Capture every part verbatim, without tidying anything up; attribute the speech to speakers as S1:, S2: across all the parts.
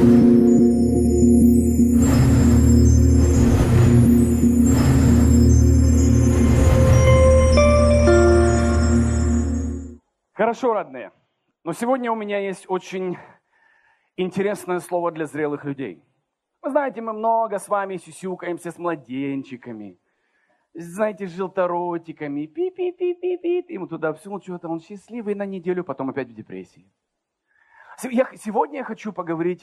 S1: Хорошо, родные. Но сегодня у меня есть очень интересное слово для зрелых людей. Вы знаете, мы много с вами сюсюкаемся с младенчиками, знаете, с желторотиками, пи-пи-пи-пи-пи, ему туда всунул что-то, он счастливый на неделю, потом опять в депрессии. Я, сегодня я хочу поговорить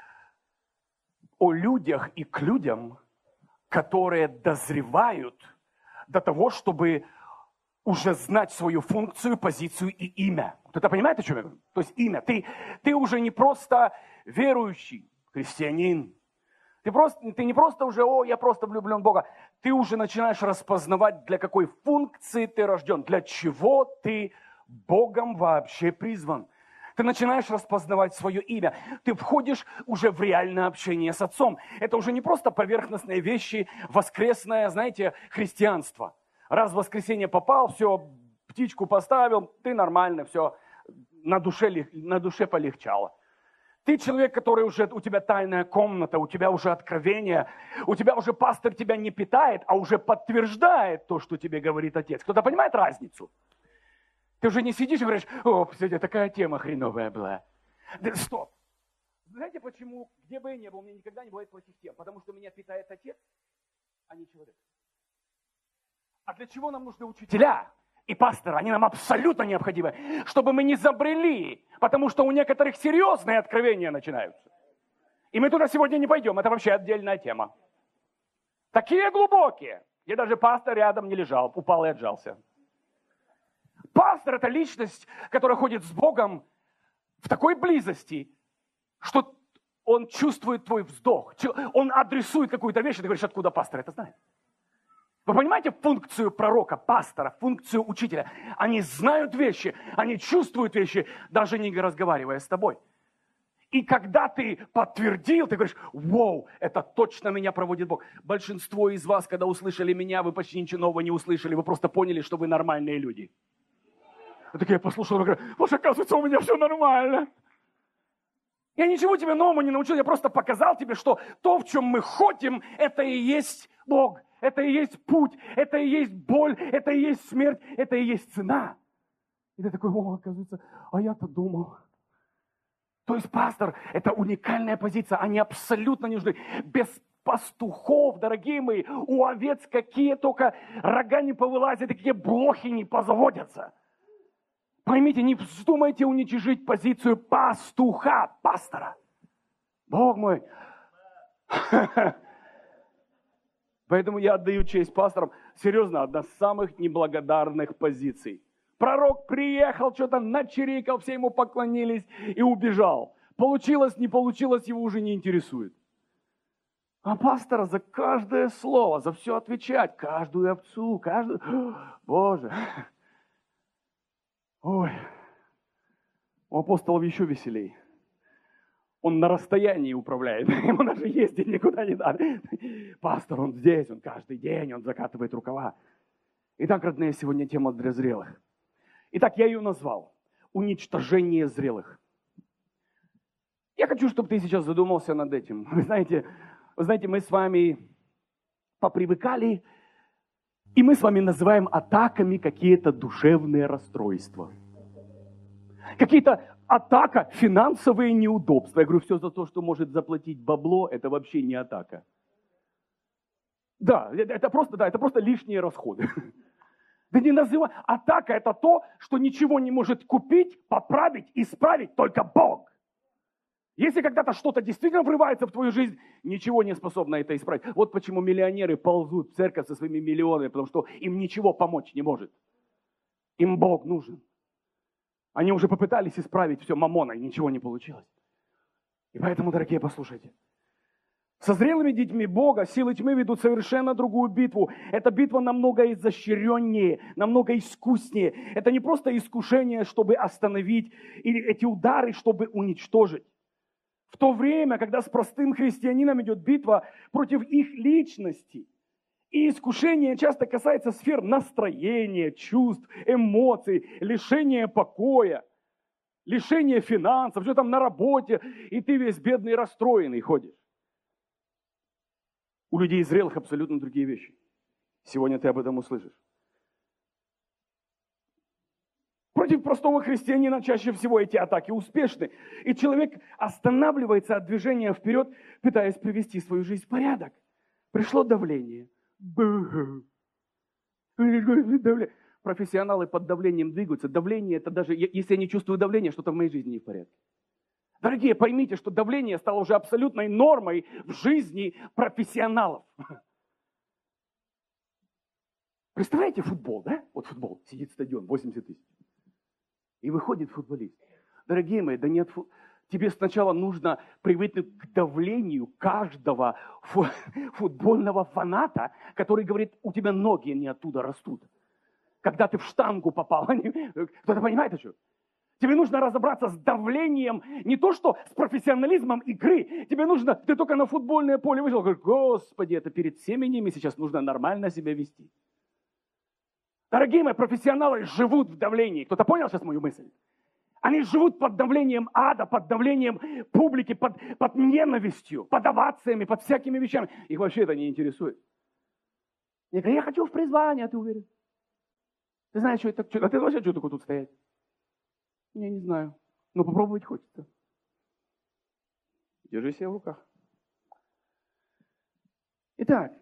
S1: о людях и к людям, которые дозревают до того, чтобы уже знать свою функцию, позицию и имя. Кто-то понимает, о чем я говорю? То есть имя. Ты, ты уже не просто верующий христианин. Ты, просто, ты не просто уже, о, я просто влюблен в Бога. Ты уже начинаешь распознавать, для какой функции ты рожден, для чего ты Богом вообще призван. Ты начинаешь распознавать свое имя. Ты входишь уже в реальное общение с Отцом. Это уже не просто поверхностные вещи, воскресное, знаете, христианство. Раз в воскресенье попал, все, птичку поставил, ты нормально, все, на душе, на душе полегчало. Ты человек, который уже, у тебя тайная комната, у тебя уже откровение, у тебя уже пастор тебя не питает, а уже подтверждает то, что тебе говорит Отец. Кто-то понимает разницу? Ты уже не сидишь и говоришь, о, сегодня такая тема хреновая была. Да, стоп. Знаете почему, где бы я ни был, у меня никогда не бывает плохих тем? Потому что меня питает Отец, а не человек. А для чего нам нужны учителя и пасторы? Они нам абсолютно необходимы, чтобы мы не забрели, потому что у некоторых серьезные откровения начинаются. И мы туда сегодня не пойдем, это вообще отдельная тема. Такие глубокие, где даже пастор рядом не лежал, упал и отжался. Пастор – это личность, которая ходит с Богом в такой близости, что он чувствует твой вздох, он адресует какую-то вещь, и ты говоришь, откуда пастор это знает? Вы понимаете функцию пророка, пастора, функцию учителя? Они знают вещи, они чувствуют вещи, даже не разговаривая с тобой. И когда ты подтвердил, ты говоришь, вау, это точно меня проводит Бог. Большинство из вас, когда услышали меня, вы почти ничего нового не услышали, вы просто поняли, что вы нормальные люди. Я такие, я послушал, я говорю, слушай, оказывается, у меня все нормально. Я ничего тебе новому не научил, я просто показал тебе, что то, в чем мы ходим, это и есть Бог. Это и есть путь, это и есть боль, это и есть смерть, это и есть цена. И ты такой, о, оказывается, а я-то думал. То есть пастор – это уникальная позиция, они абсолютно не нужны. Без пастухов, дорогие мои, у овец какие только рога не повылазят, и какие блохи не позаводятся. Поймите, не вздумайте уничижить позицию пастуха, пастора. Бог мой. Поэтому я отдаю честь пасторам. Серьезно, одна из самых неблагодарных позиций. Пророк приехал, что-то начирикал, все ему поклонились и убежал. Получилось, не получилось, его уже не интересует. А пастора за каждое слово, за все отвечать, каждую овцу, каждую... Боже. Ой. У апостолов еще веселей. Он на расстоянии управляет, ему даже ездить никуда не надо. Пастор, он здесь, он каждый день, он закатывает рукава. Итак, родные, сегодня тема для зрелых. Итак, я ее назвал «Уничтожение зрелых». Я хочу, чтобы ты сейчас задумался над этим. Вы знаете, вы знаете, мы с вами попривыкали, и мы с вами называем атаками какие-то душевные расстройства. Какие-то атака, финансовые неудобства. Я говорю, все за то, что может заплатить бабло, это вообще не атака. Да, это просто, да, это просто лишние расходы. Да не называй. Атака – это то, что ничего не может купить, поправить, исправить только Бог. Если когда-то что-то действительно врывается в твою жизнь, ничего не способно это исправить. Вот почему миллионеры ползут в церковь со своими миллионами, потому что им ничего помочь не может. Им Бог нужен. Они уже попытались исправить все мамоной, ничего не получилось. И поэтому, дорогие, послушайте. Со зрелыми детьми Бога силы тьмы ведут совершенно другую битву. Эта битва намного изощреннее, намного искуснее. Это не просто искушение, чтобы остановить, или эти удары, чтобы уничтожить. В то время, когда с простым христианином идет битва против их личности, и искушение часто касается сфер настроения, чувств, эмоций, лишения покоя. лишение финансов, что там на работе, и ты весь бедный, расстроенный ходишь. У людей зрелых абсолютно другие вещи. Сегодня ты об этом услышишь. Против простого христианина чаще всего эти атаки успешны. И человек останавливается от движения вперед, пытаясь привести свою жизнь в порядок. Пришло давление. Профессионалы под давлением двигаются. Давление, это даже, если я не чувствую давления, что-то в моей жизни не в порядке. Дорогие, поймите, что давление стало уже абсолютной нормой в жизни профессионалов. Представляете футбол, да? Вот футбол, сидит стадион, восемьдесят тысяч. И выходит футболист. Дорогие мои, да нет, фу... тебе сначала нужно привыкнуть к давлению каждого фу... футбольного фаната, который говорит, у тебя ноги не оттуда растут. Когда ты в штангу попал. Кто-то понимает, что? Тебе нужно разобраться с давлением, не то что с профессионализмом игры. Тебе нужно, ты только на футбольное поле вышел, говоришь, Господи, это перед всеми ними сейчас нужно нормально себя вести. Дорогие мои, профессионалы живут в давлении. Кто-то понял сейчас мою мысль? Они живут под давлением ада, под давлением публики, под, под ненавистью, под овациями, под всякими вещами. Их вообще это не интересует. Я говорю, я хочу в призвание, а ты уверен? Ты знаешь, что это? А ты вообще что такое тут стоять? Я не знаю. Но попробовать хочется. Держи себя в руках. Итак.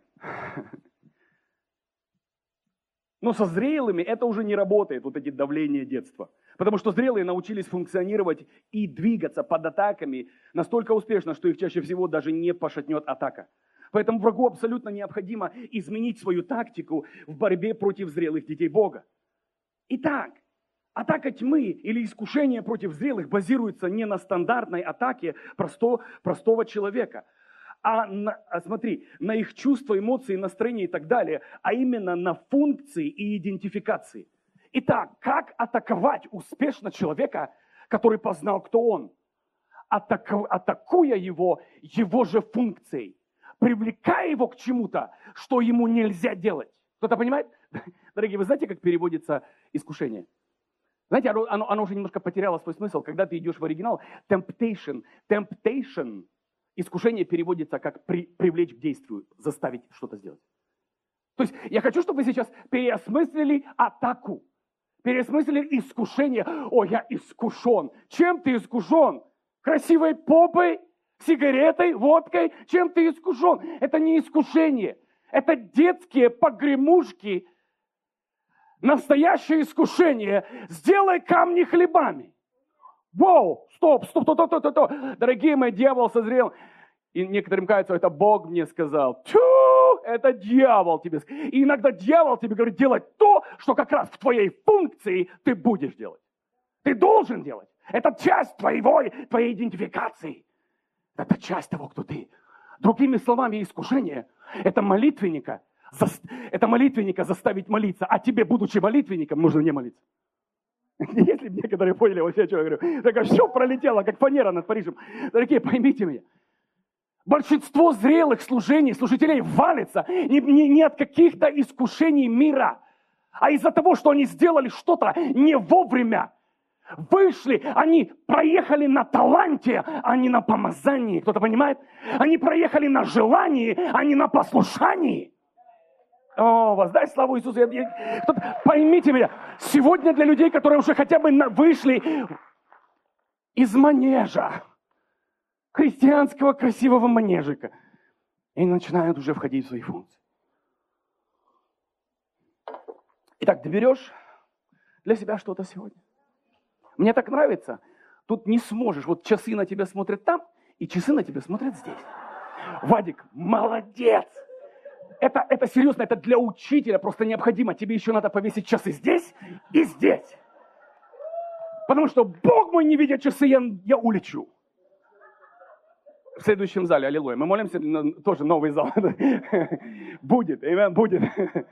S1: Но со зрелыми это уже не работает, вот эти давления детства. Потому что зрелые научились функционировать и двигаться под атаками настолько успешно, что их чаще всего даже не пошатнет атака. Поэтому врагу абсолютно необходимо изменить свою тактику в борьбе против зрелых детей Бога. Итак, атака тьмы или искушение против зрелых базируется не на стандартной атаке просто, простого человека, а, на, а смотри, на их чувства, эмоции, настроения и так далее, а именно на функции и идентификации. Итак, как атаковать успешно человека, который познал, кто он? Атаку, атакуя его, его же функцией, привлекая его к чему-то, что ему нельзя делать. Кто-то понимает? Дорогие, вы знаете, как переводится искушение? Знаете, оно, оно, оно уже немножко потеряло свой смысл. Когда ты идешь в оригинал, temptation, temptation, искушение переводится как при, привлечь к действию, заставить что-то сделать. То есть я хочу, чтобы вы сейчас переосмыслили атаку, переосмыслили искушение. О, я искушен. Чем ты искушен? Красивой попой, сигаретой, водкой? Чем ты искушен? Это не искушение. Это детские погремушки. Настоящее искушение. Сделай камни хлебами. Воу, стоп, стоп, стоп, стоп, стоп, стоп. Дорогие мои, дьявол созрел. И некоторым кажется, это Бог мне сказал. Тю, это дьявол тебе сказал. И иногда дьявол тебе говорит делать то, что как раз в твоей функции ты будешь делать. Ты должен делать. Это часть твоего, твоей идентификации. Это часть того, кто ты. Другими словами, искушение – это молитвенника. Это молитвенника заставить молиться. А тебе, будучи молитвенником, нужно не молиться. Если бы некоторые поняли вообще, что я говорю. Так все пролетело, как фанера над Парижем. Дорогие, поймите меня. Большинство зрелых служений, служителей валится не, не, не от каких-то искушений мира, а из-за того, что они сделали что-то не вовремя. Вышли, они проехали на таланте, а не на помазании. Кто-то понимает? Они проехали на желании, а не на послушании. О, воздай славу Иисусу. Поймите меня, сегодня для людей, которые уже хотя бы вышли из манежа, христианского красивого манежика, и начинают уже входить в свои функции. Итак, ты берешь для себя что-то сегодня. Мне так нравится. Тут не сможешь. Вот часы на тебя смотрят там, и часы на тебя смотрят здесь. Вадик, молодец! Это, это серьезно, это для учителя просто необходимо. Тебе еще надо повесить часы здесь и здесь. Потому что Бог мой, не видя часы, я, я улечу. В следующем зале, аллилуйя. Мы молимся, тоже новый зал. Будет, аминь, будет.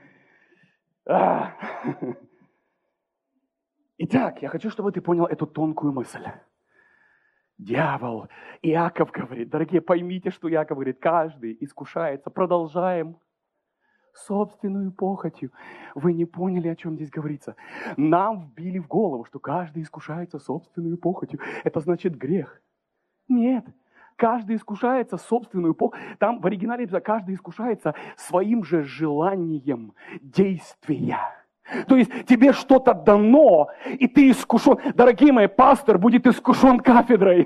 S1: Итак, я хочу, чтобы ты понял эту тонкую мысль. Дьявол, Иаков говорит, дорогие, поймите, что Иаков говорит, каждый искушается. Продолжаем собственную похотью. Вы не поняли, о чем здесь говорится. Нам вбили в голову, что каждый искушается собственную похотью. Это значит грех. Нет. Каждый искушается собственную похотью. Там в оригинале написано, каждый искушается своим же желанием действия. То есть тебе что-то дано, и ты искушен. Дорогие мои, пастор будет искушен кафедрой.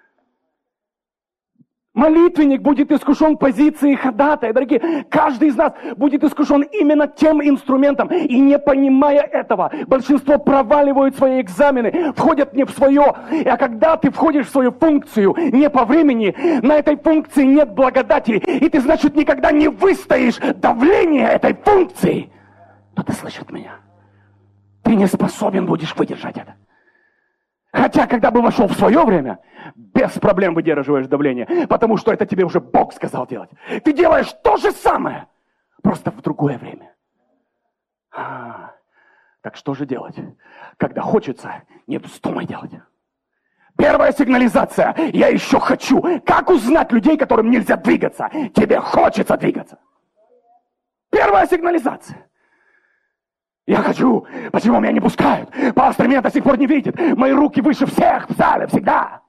S1: Молитвенник будет искушен позицией ходатая. Дорогие, каждый из нас будет искушен именно тем инструментом. И не понимая этого, большинство проваливают свои экзамены, входят не в свое. А когда ты входишь в свою функцию не по времени, на этой функции нет благодати. И ты, значит, никогда не выстоишь давление этой функции. Кто-то слышит меня? Ты не способен будешь выдержать это. Хотя, когда бы вошел в свое время, без проблем выдерживаешь давление, потому что это тебе уже Бог сказал делать. Ты делаешь то же самое, просто в другое время. А, так что же делать? Когда хочется, не вздумай делать. Первая сигнализация. Я еще хочу. Как узнать людей, которым нельзя двигаться? Тебе хочется двигаться. Первая сигнализация. Я хочу. Почему меня не пускают? Пастор меня до сих пор не видит. Мои руки выше всех в зале всегда.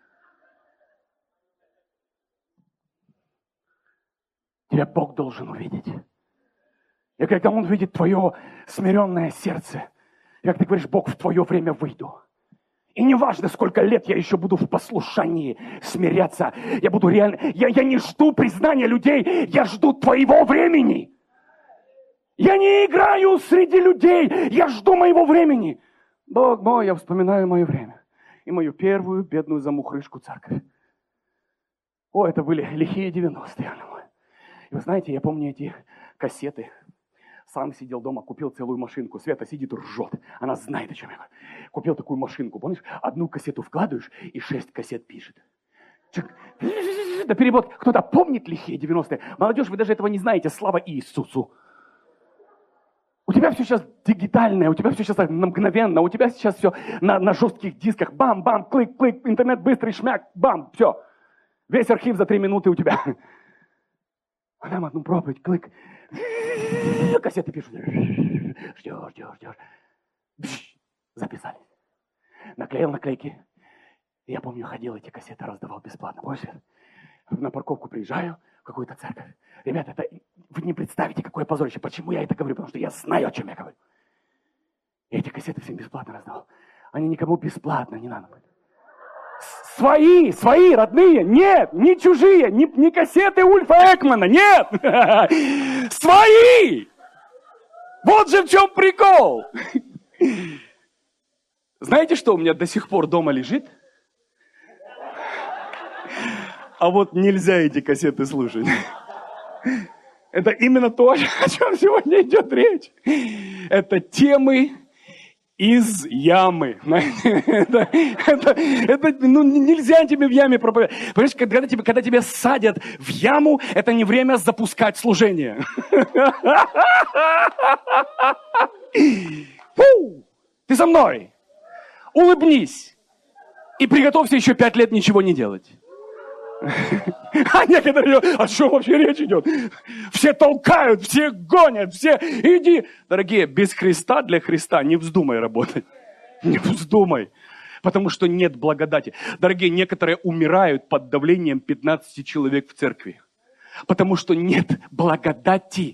S1: Тебя Бог должен увидеть. И когда Он видит твое смиренное сердце, как ты говоришь, Бог, в твое время выйду. И не важно, сколько лет я еще буду в послушании смиряться. Я буду реально... Я, я не жду признания людей, я жду твоего времени. Я не играю среди людей, я жду моего времени. Бог мой, я вспоминаю мое время. И мою первую бедную замухрышку церковь. О, это были лихие девяностые. И вы знаете, я помню эти кассеты. Сам сидел дома, купил целую машинку. Света сидит, ржет. Она знает, о чем я говорю. Купил такую машинку. Помнишь, одну кассету вкладываешь и шесть кассет пишет. Да перевод. Кто-то помнит лихие девяностые? Молодежь, вы даже этого не знаете. Слава Иисусу. У тебя все сейчас дигитальное, у тебя все сейчас мгновенно, у тебя сейчас все на, на жестких дисках. Бам-бам, клик-клик, интернет быстрый, шмяк, бам, все. Весь архив за три минуты у тебя. А нам одну проповедь, клик. Кассеты пишут. Ждешь, ждешь, ждешь. Записались. Наклеил наклейки. Я помню, ходил, эти кассеты раздавал бесплатно. Помнишь? На парковку приезжаю в какую-то церковь. Ребята, это, вы не представите, какое позорище. Почему я это говорю? Потому что я знаю, о чем я говорю. Я эти кассеты всем бесплатно раздавал. Они никому бесплатно не надо были. Свои, свои, родные. Нет, не чужие. Не, не кассеты Ульфа Экмана. Нет. Свои. Вот же в чем прикол. Знаете, что у меня до сих пор дома лежит? А вот нельзя эти кассеты слушать. Это именно то, о чем сегодня идет речь. Это темы из ямы. Это, это, это, ну, нельзя тебе в яме проповедовать. Понимаешь, когда тебе, когда тебя садят в яму, это не время запускать служение. Фу! Ты со мной. Улыбнись. И приготовься еще пять лет ничего не делать. А некоторые, о чем вообще речь идет? Все толкают, все гонят, все, иди. Дорогие, без Христа для Христа не вздумай работать. Не вздумай. Потому что нет благодати. Дорогие, некоторые умирают под давлением пятнадцати человек в церкви. Потому что нет благодати.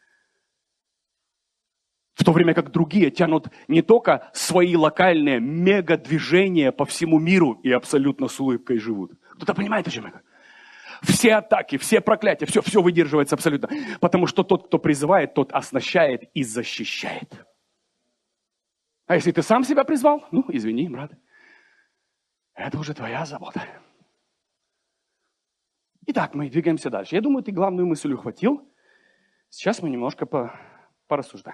S1: В то время как другие тянут не только свои локальные мега-движения по всему миру и абсолютно с улыбкой живут. Кто-то понимает, о чем я говорю? Все атаки, все проклятия, все, все выдерживается абсолютно. Потому что тот, кто призывает, тот оснащает и защищает. А если ты сам себя призвал, ну, извини, брат. Это уже твоя забота. Итак, мы двигаемся дальше. Я думаю, ты главную мысль ухватил. Сейчас мы немножко по, порассуждаем.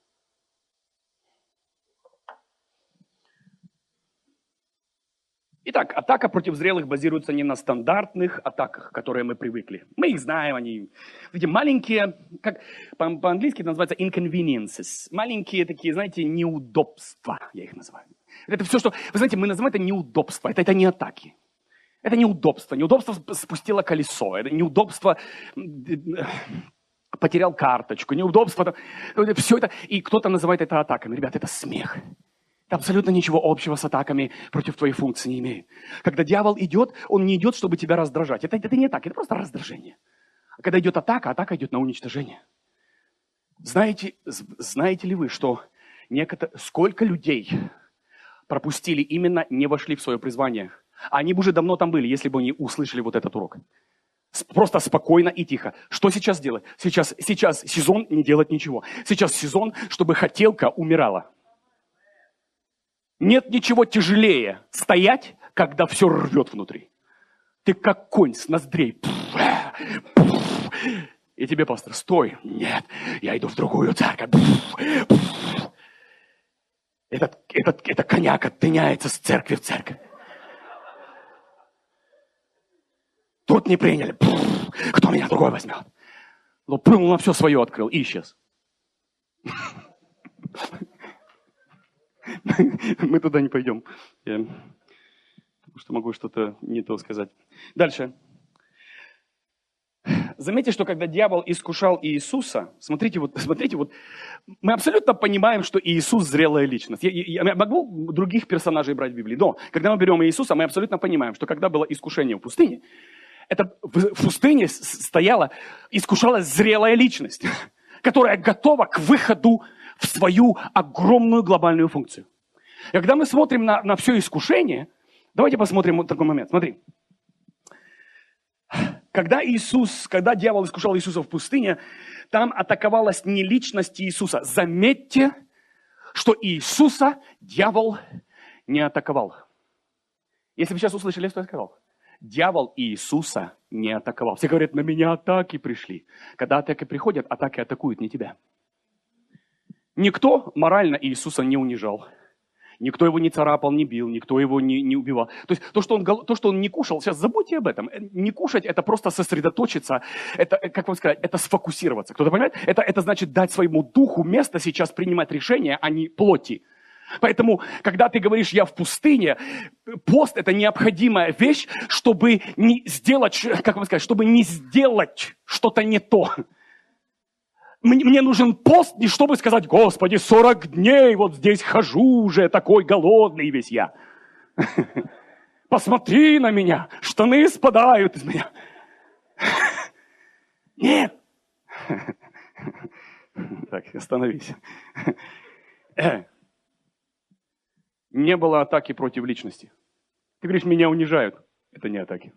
S1: Итак, атака против зрелых базируется не на стандартных атаках, которые мы привыкли. Мы их знаем, они эти маленькие, как по- по-английски это называется inconveniences. Маленькие такие, знаете, неудобства, я их называю. Это все, что, вы знаете, мы называем это неудобства, это, это не атаки. Это неудобство. Неудобство спустило колесо, это неудобство потерял карточку, неудобство. Все это, и кто-то называет это атаками. Ребят, это смех. Это абсолютно ничего общего с атаками против твоей функции не имеет. Когда дьявол идет, он не идет, чтобы тебя раздражать. Это, это не так, это просто раздражение. А когда идет атака, атака идет на уничтожение. Знаете, знаете ли вы, что некотор... сколько людей пропустили именно, не вошли в свое призвание? Они бы уже давно там были, если бы они услышали вот этот урок. Просто спокойно и тихо. Что сейчас делать? Сейчас, сейчас сезон не делать ничего. Сейчас сезон, чтобы хотелка умирала. Нет ничего тяжелее стоять, когда все рвет внутри. Ты как конь с ноздрей. И тебе, пастор, стой. Нет, я иду в другую церковь. Этот, этот, этот коняк оттыняется с церкви в церковь. Тут не приняли. Кто меня другой возьмет? Ну, плюнул на все свое, открыл и исчез. Мы туда не пойдем. Я... Потому что могу что-то не то сказать. Дальше. Заметьте, что когда дьявол искушал Иисуса, смотрите, вот, смотрите, вот, мы абсолютно понимаем, что Иисус зрелая личность. Я, я, я могу других персонажей брать в Библии, но когда мы берем Иисуса, мы абсолютно понимаем, что когда было искушение в пустыне, это в пустыне стояла, искушалась зрелая личность, которая готова к выходу в свою огромную глобальную функцию. И когда мы смотрим на, на все искушение, давайте посмотрим вот такой момент. Смотри. Когда Иисус, когда дьявол искушал Иисуса в пустыне, там атаковалась не личность Иисуса. Заметьте, что Иисуса дьявол не атаковал. Если вы сейчас услышали, что я сказал. Дьявол Иисуса не атаковал. Все говорят, на меня атаки пришли. Когда атаки приходят, атаки атакуют не тебя. Никто морально Иисуса не унижал. Никто его не царапал, не бил, никто его не, не убивал. То есть то что, он, то, что он не кушал, сейчас забудьте об этом. Не кушать – это просто сосредоточиться, это, как вам сказать, это сфокусироваться. Кто-то понимает? Это, это значит дать своему духу место сейчас принимать решения, а не плоти. Поэтому, когда ты говоришь «я в пустыне», пост – это необходимая вещь, чтобы не сделать, как вам сказать, чтобы не сделать что-то не то. Мне нужен пост, не чтобы сказать, Господи, сорок дней вот здесь хожу уже, такой голодный весь я. Посмотри на меня, штаны спадают из меня. Нет. Так, остановись. Не было атаки против личности. Ты говоришь, меня унижают. Это не атаки.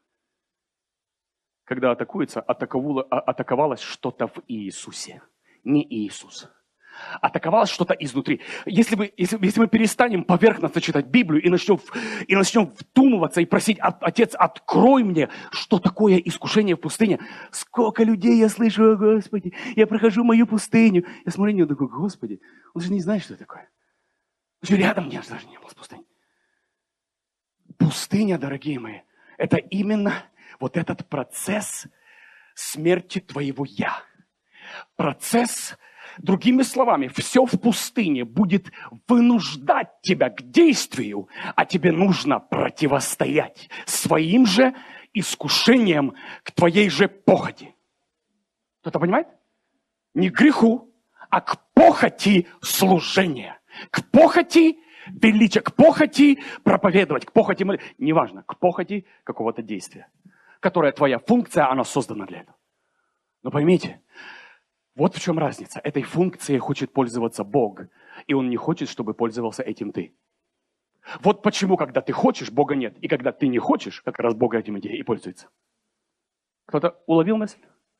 S1: Когда атакуется, атаковалось что-то в Иисусе, не Иисус. Атаковалось что-то изнутри. Если, вы, если, если мы перестанем поверхностно читать Библию и начнем, и начнем вдумываться и просить, Отец, открой мне, что такое искушение в пустыне. Сколько людей я слышу, о Господи, я прохожу мою пустыню. Я смотрю на него, такой, Господи, он же не знает, что это такое. Он же рядом нет, даже не был с пустыней. Пустыня, дорогие мои, это именно... Вот этот процесс смерти твоего «я». Процесс, другими словами, все в пустыне будет вынуждать тебя к действию, а тебе нужно противостоять своим же искушением к твоей же похоти. Кто-то понимает? Не к греху, а к похоти служения. К похоти величия, к похоти проповедовать, к похоти молиться. Неважно, к похоти какого-то действия. Которая твоя функция, она создана для этого. Но поймите, вот в чем разница. Этой функцией хочет пользоваться Бог, и Он не хочет, чтобы пользовался этим ты. Вот почему, когда ты хочешь, Бога нет, и когда ты не хочешь, как раз Бог этим и пользуется. Кто-то уловил мысль?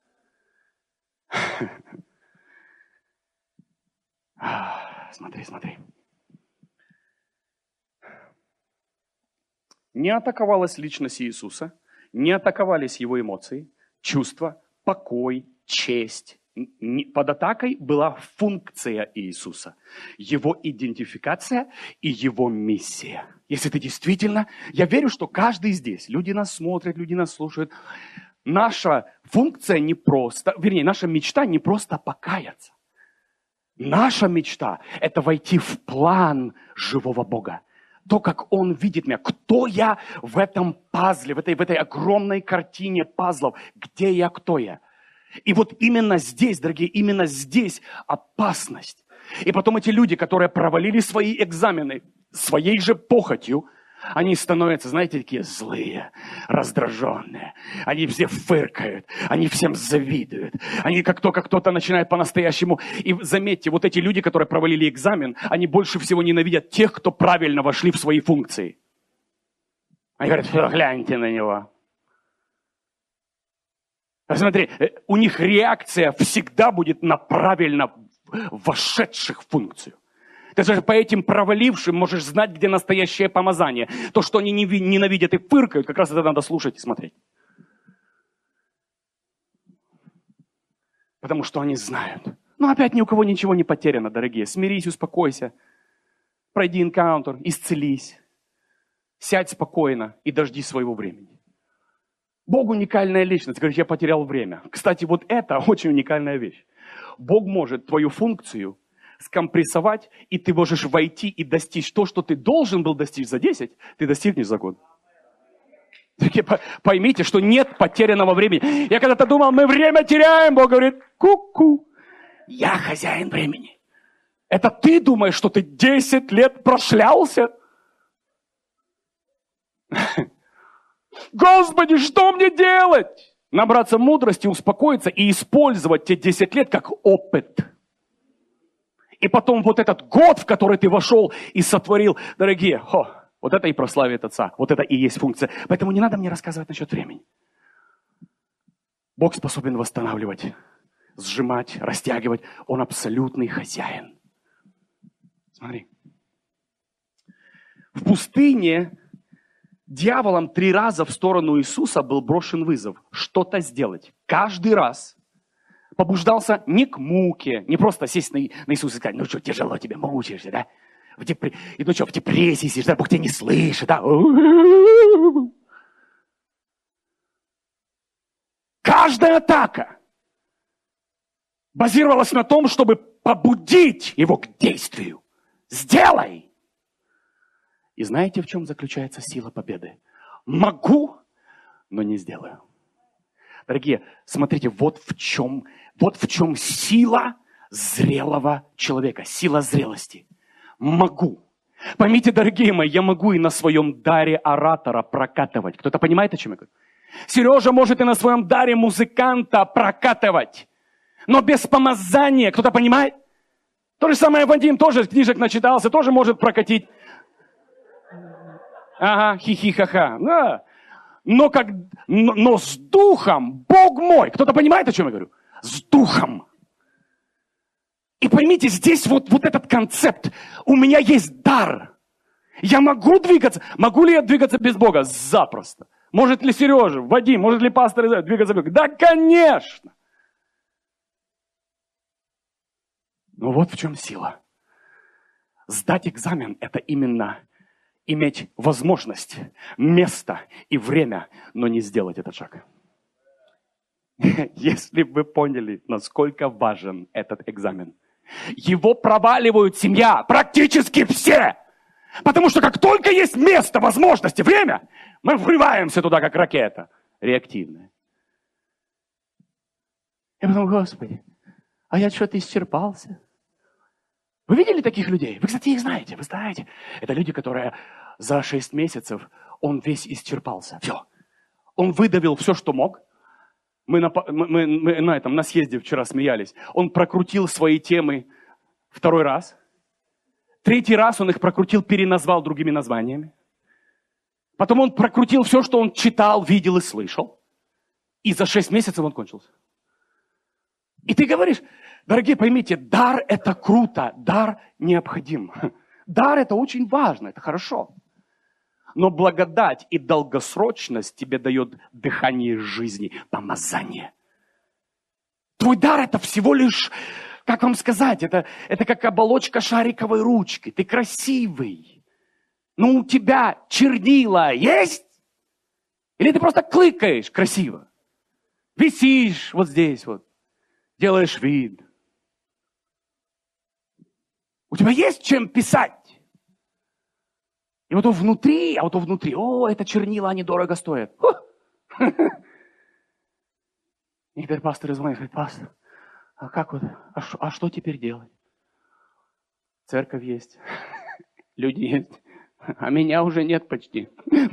S1: Смотри, смотри. Не атаковалась личность Иисуса, не атаковались его эмоции, чувства, покой, честь. Под атакой была функция Иисуса, его идентификация и его миссия. Если ты действительно, я верю, что каждый здесь, люди нас смотрят, люди нас слушают, наша функция не просто, вернее, наша мечта не просто покаяться. Наша мечта – это войти в план живого Бога. То, как Он видит меня, кто я в этом пазле, в этой, в этой огромной картине пазлов, где я, кто я. И вот именно здесь, дорогие, именно здесь опасность. И потом эти люди, которые провалили свои экзамены своей же похотью, они становятся, знаете, такие злые, раздраженные. Они все фыркают, они всем завидуют. Они как только кто-то начинает по-настоящему. И заметьте, вот эти люди, которые провалили экзамен, они больше всего ненавидят тех, кто правильно вошли в свои функции. Они говорят, гляньте на него. Смотри, у них реакция всегда будет на правильно вошедших в функцию. Ты даже по этим провалившим можешь знать, где настоящее помазание. То, что они ненавидят и фыркают, как раз это надо слушать и смотреть. Потому что они знают. Но опять ни у кого ничего не потеряно, дорогие. Смирись, успокойся. Пройди энкаунтер, исцелись. Сядь спокойно и дожди своего времени. Бог уникальная личность. Говорит, я потерял время. Кстати, вот это очень уникальная вещь. Бог может твою функцию скомпрессовать, и ты можешь войти и достичь то, что ты должен был достичь за десять, ты достигнешь за год. Поймите, что нет потерянного времени. Я когда-то думал, мы время теряем. Бог говорит, ку-ку, я хозяин времени. Это ты думаешь, что ты десять лет прошлялся? Господи, что мне делать? Набраться мудрости, успокоиться и использовать те десять лет как опыт. И потом вот этот год, в который ты вошел и сотворил, дорогие, хо, вот это и прославит Отца, вот это и есть функция. Поэтому не надо мне рассказывать насчет времени. Бог способен восстанавливать, сжимать, растягивать. Он абсолютный хозяин. Смотри. В пустыне дьяволом три раза в сторону Иисуса был брошен вызов что-то сделать. Каждый раз побуждался не к муке, не просто сесть на, на Иисуса и сказать, ну что, тяжело тебе, мучаешься, да? В депр... И ну что, в депрессии сидишь, да? Бог тебя не слышит, да? Каждая атака базировалась на том, чтобы побудить его к действию. Сделай! И знаете, в чем заключается сила победы? Могу, но не сделаю. Дорогие, смотрите, вот в чем, вот в чем сила зрелого человека, сила зрелости. Могу. Поймите, дорогие мои, я могу и на своем даре оратора прокатывать. Кто-то понимает, о чем я говорю? Сережа может и на своем даре музыканта прокатывать. Но без помазания, кто-то понимает? То же самое Вадим тоже книжек начитался, тоже может прокатить. Ага, хихи-ха-ха. Да. Но, как, но, но с духом, Бог мой, кто-то понимает, о чем я говорю? С духом. И поймите, здесь вот, вот этот концепт. У меня есть дар. Я могу двигаться. Могу ли я двигаться без Бога? Запросто. Может ли Сережа, Вадим, может ли пастор Израиль двигаться без Бога? Да, конечно. Но вот в чем сила. Сдать экзамен – это именно иметь возможность, место и время, но не сделать этот шаг. Если бы вы поняли, насколько важен этот экзамен. Его проваливают семья, практически все. Потому что как только есть место, возможности, время, мы врываемся туда, как ракета. Реактивная. Я подумал, Господи, а я что-то исчерпался. Вы видели таких людей? Вы, кстати, их знаете, вы знаете. Это люди, которые за шесть месяцев, он весь исчерпался. Все. Он выдавил все, что мог. Мы на, мы, мы на этом, на съезде вчера смеялись. Он прокрутил свои темы второй раз. Третий раз он их прокрутил, переназвал другими названиями. Потом он прокрутил все, что он читал, видел и слышал. И за шесть месяцев он кончился. И ты говоришь, дорогие, поймите, дар – это круто, дар необходим. Дар – это очень важно, это хорошо. Но благодать и долгосрочность тебе дает дыхание жизни, помазание. Твой дар – это всего лишь, как вам сказать, это, это как оболочка шариковой ручки. Ты красивый, но у тебя чернила есть? Или ты просто клыкаешь красиво? Висишь вот здесь вот. Делаешь вид. У тебя есть чем писать? И вот внутри, а вот внутри, о, это чернила, они дорого стоят. Некоторые пасторы звонят, говорят: пастор, а как вот, а, ш, а что теперь делать? Церковь есть, люди есть, а меня уже нет почти.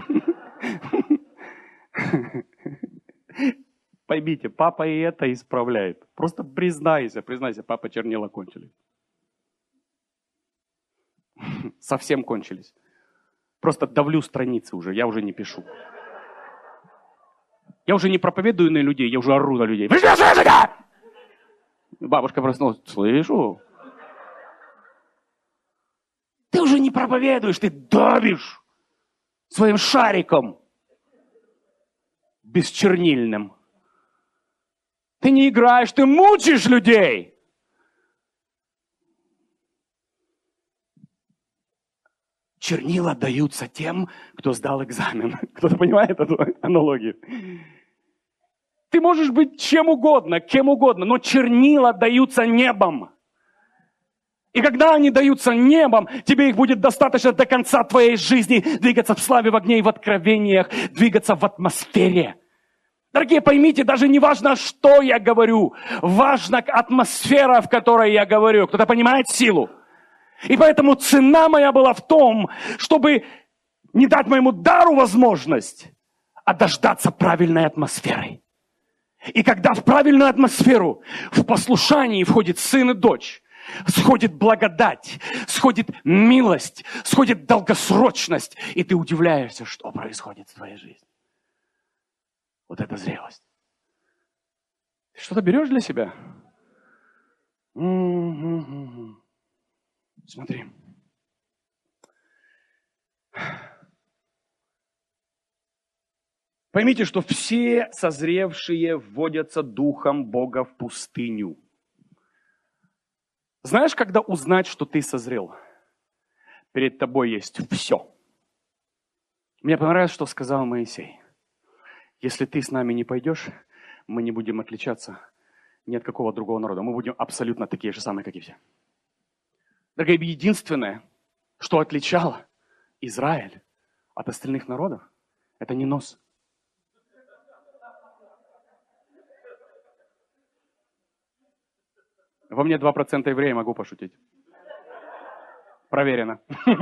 S1: Поймите, папа и это исправляет. Просто признайся, признайся, папа, чернила кончились. Совсем кончились. Просто давлю страницы уже, я уже не пишу. Я уже не проповедую на людей, я уже ору на людей. Вы что слышите? Бабушка проснулась. Слышу. Ты уже не проповедуешь, ты давишь своим шариком бесчернильным. Ты не играешь, ты мучаешь людей. Чернила даются тем, кто сдал экзамен. Кто-то понимает эту аналогию? Ты можешь быть чем угодно, кем угодно, но чернила даются небом. И когда они даются небом, тебе их будет достаточно до конца твоей жизни двигаться в славе, в огне и в откровениях, двигаться в атмосфере. Дорогие, поймите, даже не важно, что я говорю, важна атмосфера, в которой я говорю. Кто-то понимает силу? И поэтому цена моя была в том, чтобы не дать моему дару возможность, а дождаться правильной атмосферы. И когда в правильную атмосферу, в послушании входит сын и дочь, сходит благодать, сходит милость, сходит долгосрочность, и ты удивляешься, что происходит в твоей жизни. Вот это зрелость. Ты что-то берешь для себя? Mm-hmm. Смотри. Поймите, что все созревшие вводятся Духом Бога в пустыню. Знаешь, когда узнать, что ты созрел? Перед тобой есть все. Мне понравилось, что сказал Моисей. Если ты с нами не пойдешь, мы не будем отличаться ни от какого другого народа. Мы будем абсолютно такие же самые, как и все. Дорогие, единственное, что отличало Израиль от остальных народов, это не нос. Во мне два процента евреев, могу пошутить. Проверено.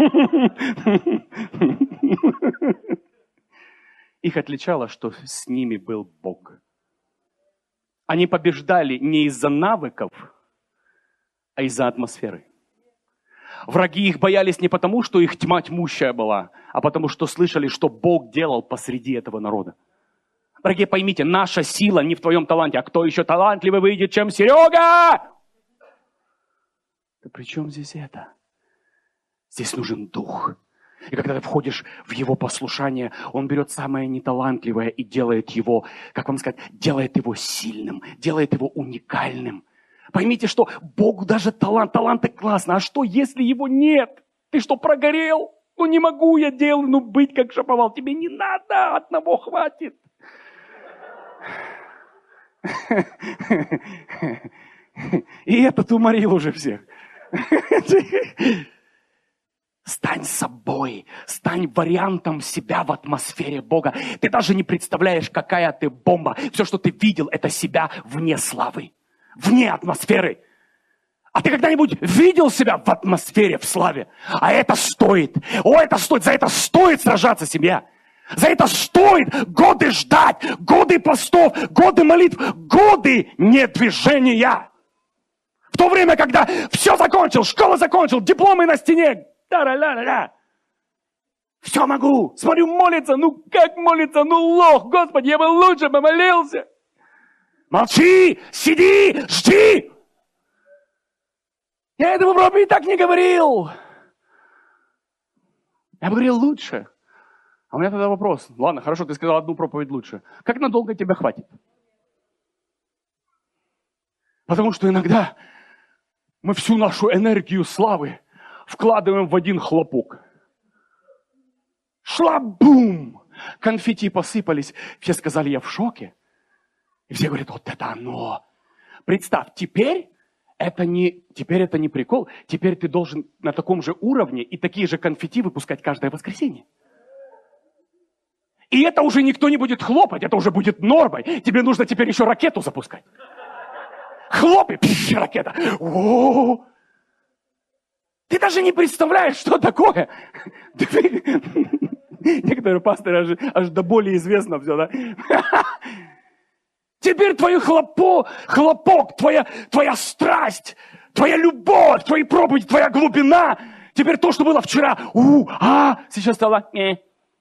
S1: Их отличало, что с ними был Бог. Они побеждали не из-за навыков, а из-за атмосферы. Враги их боялись не потому, что их тьма тьмущая была, а потому, что слышали, что Бог делал посреди этого народа. Дорогие, поймите, наша сила не в твоем таланте. А кто еще талантливый выйдет, чем Серега? Да при чем здесь это? Здесь нужен дух. И когда ты входишь в его послушание, он берет самое неталантливое и делает его, как вам сказать, делает его сильным, делает его уникальным. Поймите, что Богу даже талант, таланты классно, а что, если его нет? Ты что, прогорел? Ну не могу я делать, ну быть как Шаповал. Тебе не надо, одного хватит. И этот уморил уже всех. Стань собой, стань вариантом себя в атмосфере Бога. Ты даже не представляешь, какая ты бомба. Все, что ты видел, это себя вне славы, вне атмосферы. А ты когда-нибудь видел себя в атмосфере, в славе? А это стоит. О, это стоит. За это стоит сражаться, семья. За это стоит годы ждать, годы постов, годы молитв, годы недвижения. В то время, когда все закончил, школу закончил, дипломы на стене, та-ра-ля-ля-ля. Все могу. Смотрю, молится. Ну как молится? Ну лох. Господи, я бы лучше помолился. Молчи, сиди, жди. Я этого проповеди так не говорил. Я бы говорил лучше. А у меня тогда вопрос. Ладно, хорошо, ты сказал одну проповедь лучше. Как надолго тебя хватит? Потому что иногда мы всю нашу энергию славы вкладываем в один хлопок. Шлабум! Конфетти посыпались. Все сказали, я в шоке. И все говорят, вот это оно. Представь, теперь это не, теперь это не прикол. Теперь ты должен на таком же уровне и такие же конфетти выпускать каждое воскресенье. И это уже никто не будет хлопать, это уже будет нормой. Тебе нужно теперь еще ракету запускать. Хлоп и пш, ракета. О-о-о. Ты даже не представляешь, что такое. Некоторые пасторы аж, аж до боли известно все, да? Теперь твой хлопок, хлопок, твоя, твоя страсть, твоя любовь, твои проповеди, твоя глубина. Теперь то, что было вчера, у, а, сейчас стало... Э.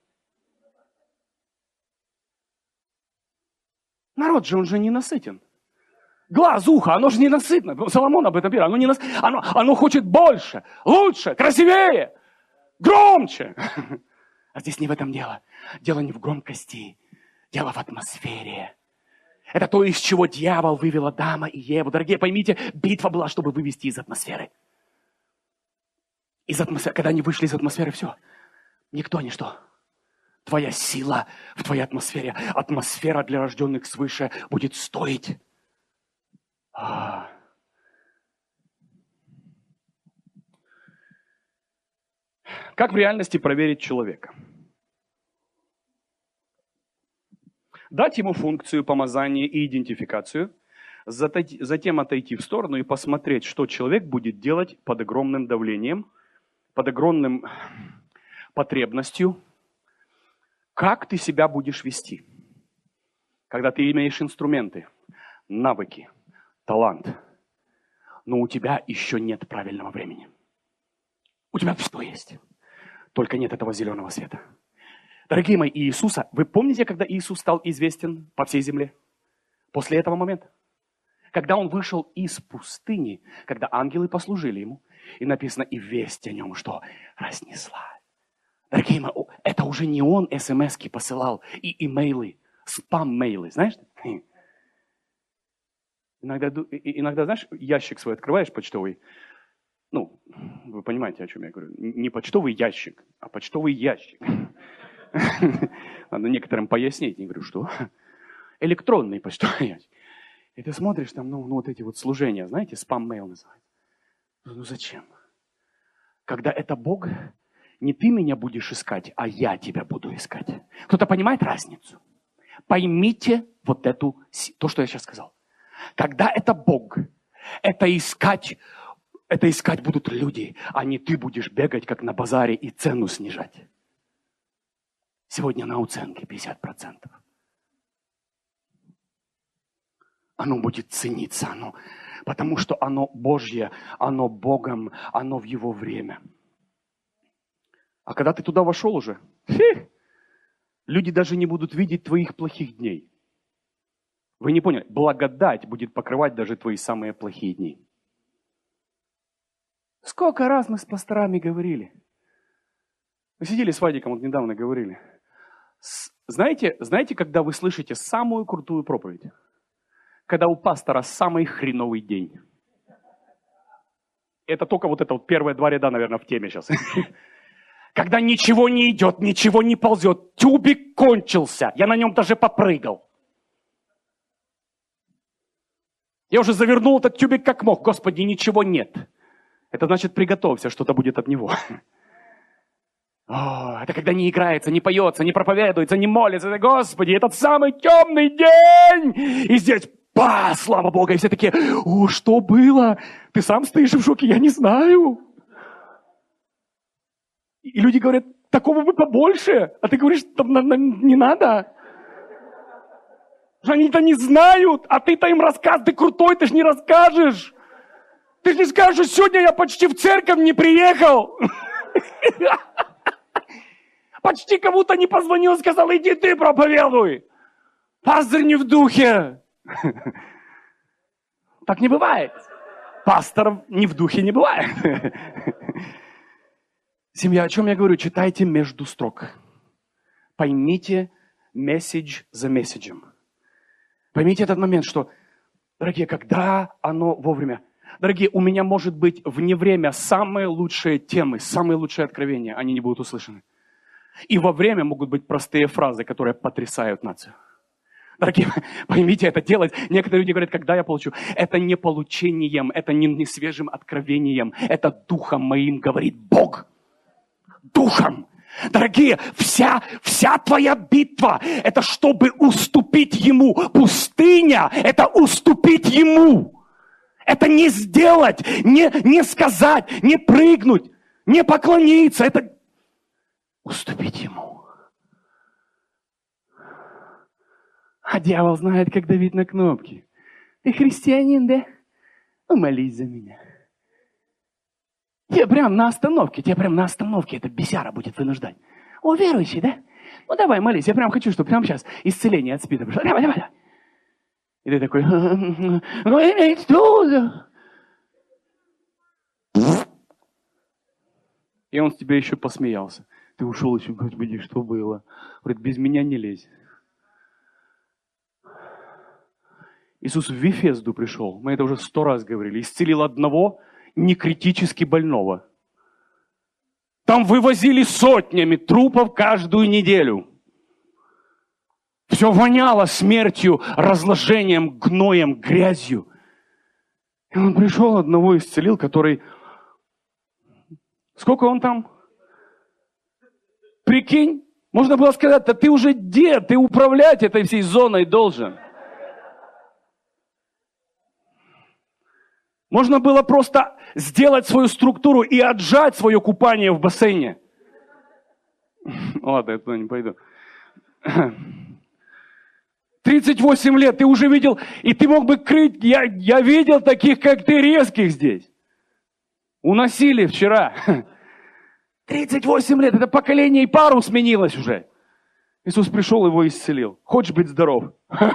S1: Народ же, он же не насытен. Глаз, ухо, оно же ненасытно. Соломон об этом пишет. Оно, не нас... оно, оно хочет больше, лучше, красивее, громче. А здесь не в этом дело. Дело не в громкости. Дело в атмосфере. Это то, из чего дьявол вывел Адама и Еву. Дорогие, поймите, битва была, чтобы вывести из атмосферы. Из атмосферы. Когда они вышли из атмосферы, все. Никто, ничто. Твоя сила в твоей атмосфере. Атмосфера для рожденных свыше будет стоить. А. Как в реальности проверить человека? Дать ему функцию помазания и идентификацию, затем отойти в сторону и посмотреть, что человек будет делать под огромным давлением, под огромным потребностью. Как ты себя будешь вести, когда ты имеешь инструменты, навыки, талант, но у тебя еще нет правильного времени. У тебя все есть, только нет этого зеленого света. Дорогие мои, Иисуса, вы помните, когда Иисус стал известен по всей земле? После этого момента. Когда Он вышел из пустыни, когда ангелы послужили Ему, и написано, и весть о Нем, что разнесла. Дорогие мои, это уже не Он смс-ки посылал и имейлы, спам-мейлы, знаешь? Иногда, иногда, знаешь, ящик свой открываешь почтовый, ну, вы понимаете, о чем я говорю. Не почтовый ящик, а почтовый ящик. Надо некоторым пояснить. Я говорю, что? Электронный почтовый ящик. И ты смотришь, там, ну, ну вот эти вот служения, знаете, спам-мейл называется. Ну зачем? Когда это Бог, не ты меня будешь искать, а я тебя буду искать. Кто-то понимает разницу? Поймите вот эту, то, что я сейчас сказал. Когда это Бог, это искать, это искать будут люди, а не ты будешь бегать, как на базаре, и цену снижать. Сегодня на уценке пятьдесят процентов. Оно будет цениться, оно, потому что оно Божье, оно Богом, оно в Его время. А когда ты туда вошел уже, фи, люди даже не будут видеть твоих плохих дней. Вы не поняли? Благодать будет покрывать даже твои самые плохие дни. Сколько раз мы с пасторами говорили. Мы сидели с Вадиком, вот недавно говорили. Знаете, знаете, когда вы слышите самую крутую проповедь? Когда у пастора самый хреновый день. Это только вот это вот первые два ряда, наверное, в теме сейчас. Когда ничего не идет, ничего не ползет. Тюбик кончился. Я на нем даже попрыгал. Я уже завернул этот тюбик как мог. Господи, ничего нет. Это значит, приготовься, что-то будет от него. О, это когда не играется, не поется, не проповедуется, не молится. Это, Господи, этот самый темный день. И здесь, ба, слава Богу. И все такие, о, что было? Ты сам стоишь в шоке, я не знаю. И люди говорят, такого бы побольше. А ты говоришь, не надо. Они-то не знают, а ты-то им рассказываешь. Ты крутой, ты ж не расскажешь. Ты же не скажешь, сегодня я почти в церковь не приехал. Почти кому-то не позвонил и сказал, иди ты проповедуй. Пастор не в духе. Так не бывает. Пасторов не в духе не бывает. Семья, о чем я говорю? Читайте между строк. Поймите месседж за месседжем. Поймите этот момент, что, дорогие, когда оно вовремя. Дорогие, у меня может быть вне время самые лучшие темы, самые лучшие откровения, они не будут услышаны. И во время могут быть простые фразы, которые потрясают нацию. Дорогие, поймите, это делать. Некоторые люди говорят, когда я получу. Это не получением, это не, не свежим откровением. Это духом моим говорит Бог. Духом.
S2: Дорогие, вся, вся твоя битва – это чтобы уступить Ему. Пустыня – это уступить Ему. Это не сделать, не, не сказать, не прыгнуть, не поклониться. Это уступить Ему. А дьявол знает, как давить на кнопки. Ты христианин, да? Ну, молись за меня. Тебе прям на остановке, тебе прям на остановке эта бесяра будет вынуждать. О, верующий, да? Ну, давай, молись, я прям хочу, чтобы прямо сейчас исцеление от СПИДа пришло. Давай, давай, давай. И ты такой, ну, имеет чудо. И он с тебя еще посмеялся. Ты ушел еще, Господи, что было? Говорит, без меня не лезь. Иисус в Вифезду пришел, мы это уже сто раз говорили, исцелил одного некритически больного. Там вывозили сотнями трупов каждую неделю. Все воняло смертью, разложением, гноем, грязью. И он пришел, одного исцелил, который... Сколько он там? Прикинь, можно было сказать, да ты уже дед, ты управлять этой всей зоной должен. Можно было просто сделать свою структуру и отжать свое купание в бассейне. Ладно, я туда не пойду. тридцать восемь лет, ты уже видел, и ты мог бы крыть, я, я видел таких, как ты, резких здесь. Уносили вчера. тридцать восемь лет, это поколение и пару сменилось уже. Иисус пришел, его исцелил. Хочешь быть здоров?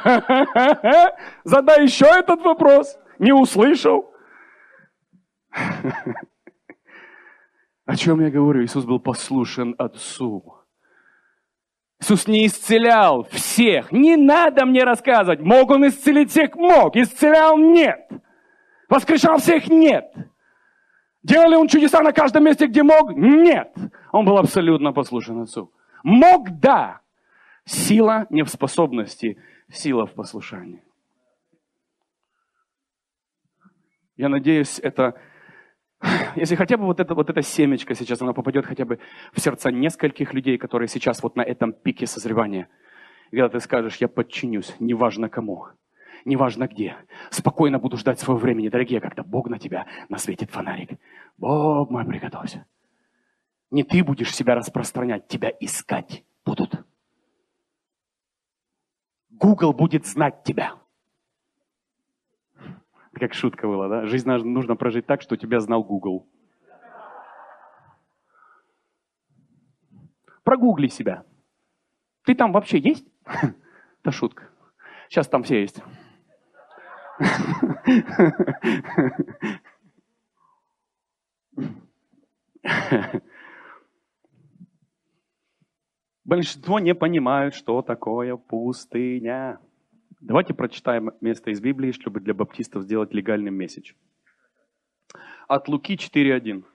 S2: Задай еще этот вопрос. Не услышал. О чем я говорю? Иисус был послушен Отцу. Иисус не исцелял всех. Не надо мне рассказывать. Мог Он исцелить всех? Мог. Исцелял? Нет. Воскрешал всех? Нет. Делал ли Он чудеса на каждом месте, где мог? Нет. Он был абсолютно послушен Отцу. Мог? Да. Сила не в способности, сила в послушании. Я надеюсь, это... Если хотя бы вот эта, вот эта семечко сейчас, она попадет хотя бы в сердца нескольких людей, которые сейчас вот на этом пике созревания. И когда ты скажешь, я подчинюсь, неважно кому, неважно где, спокойно буду ждать своего времени, дорогие, когда Бог на тебя насветит фонарик. Бог мой, приготовься. Не ты будешь себя распространять, тебя искать будут. Google будет знать тебя. Как шутка была, да? Жизнь нужно прожить так, что тебя знал Google. Прогугли себя. Ты там вообще есть? Это шутка. Сейчас там все есть. Большинство не понимают, что такое пустыня. Давайте прочитаем место из Библии, чтобы для баптистов сделать легальный месседж. От Луки четыре один.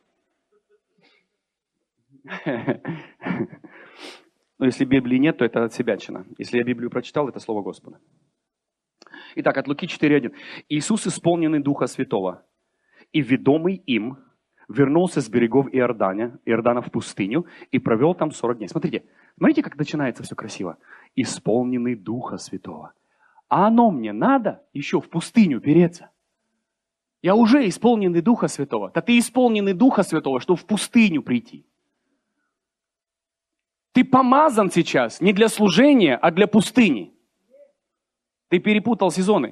S2: Но если Библии нет, то это отсебячина. Если я Библию прочитал, это Слово Господа. Итак, от Луки четыре один. Иисус, исполненный Духа Святого и ведомый им, вернулся с берегов Иордана, Иордана в пустыню и провел там сорок дней. Смотрите, смотрите, как начинается все красиво. Исполненный Духа Святого. А оно мне надо еще в пустыню переться? Я уже исполненный Духа Святого. Да ты исполненный Духа Святого, чтобы в пустыню прийти. Ты помазан сейчас не для служения, а для пустыни. Ты перепутал сезоны.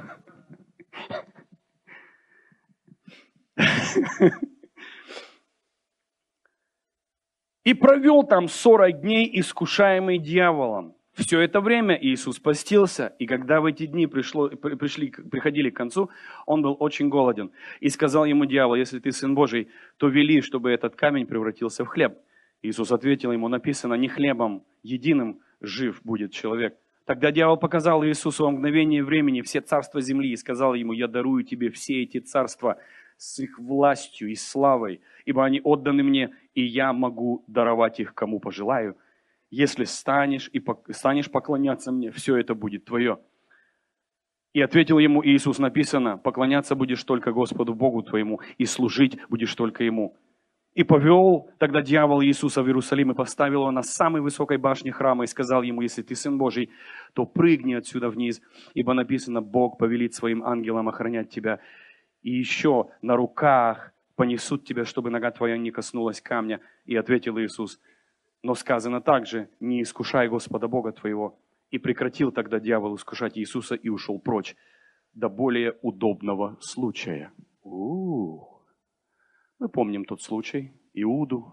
S2: И провел там сорок дней, искушаемый дьяволом. Все это время Иисус постился, и когда в эти дни пришло, пришли, приходили к концу, он был очень голоден. И сказал ему дьявол, если ты Сын Божий, то вели, чтобы этот камень превратился в хлеб. Иисус ответил ему, написано, не хлебом единым жив будет человек. Тогда дьявол показал Иисусу во мгновение времени все царства земли и сказал ему, я дарую тебе все эти царства с их властью и славой, ибо они отданы мне, и я могу даровать их кому пожелаю. Если станешь и станешь поклоняться мне, все это будет твое. И ответил ему Иисус, написано, поклоняться будешь только Господу Богу твоему, и служить будешь только Ему. И повел тогда дьявол Иисуса в Иерусалим и поставил его на самой высокой башне храма и сказал ему: если ты Сын Божий, то прыгни отсюда вниз, ибо написано: Бог повелит своим ангелам охранять тебя, и еще на руках понесут тебя, чтобы нога твоя не коснулась камня. И ответил Иисус: но сказано также: не искушай Господа Бога твоего. И прекратил тогда дьявол искушать Иисуса и ушел прочь до более удобного случая. У-у-у. Мы помним тот случай, Иуду.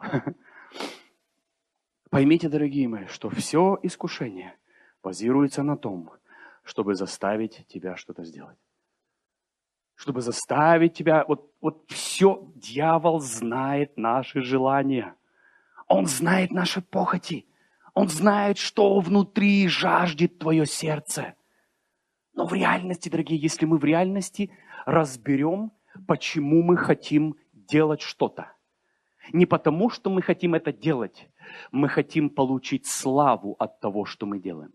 S2: Поймите, дорогие мои, что все искушение базируется на том, чтобы заставить тебя что-то сделать. Чтобы заставить тебя, вот, вот все, дьявол знает наши желания. Он знает наши похоти. Он знает, что внутри жаждет твое сердце. Но в реальности, дорогие, если мы в реальности разберем, почему мы хотим делать что-то. Не потому, что мы хотим это делать. Мы хотим получить славу от того, что мы делаем.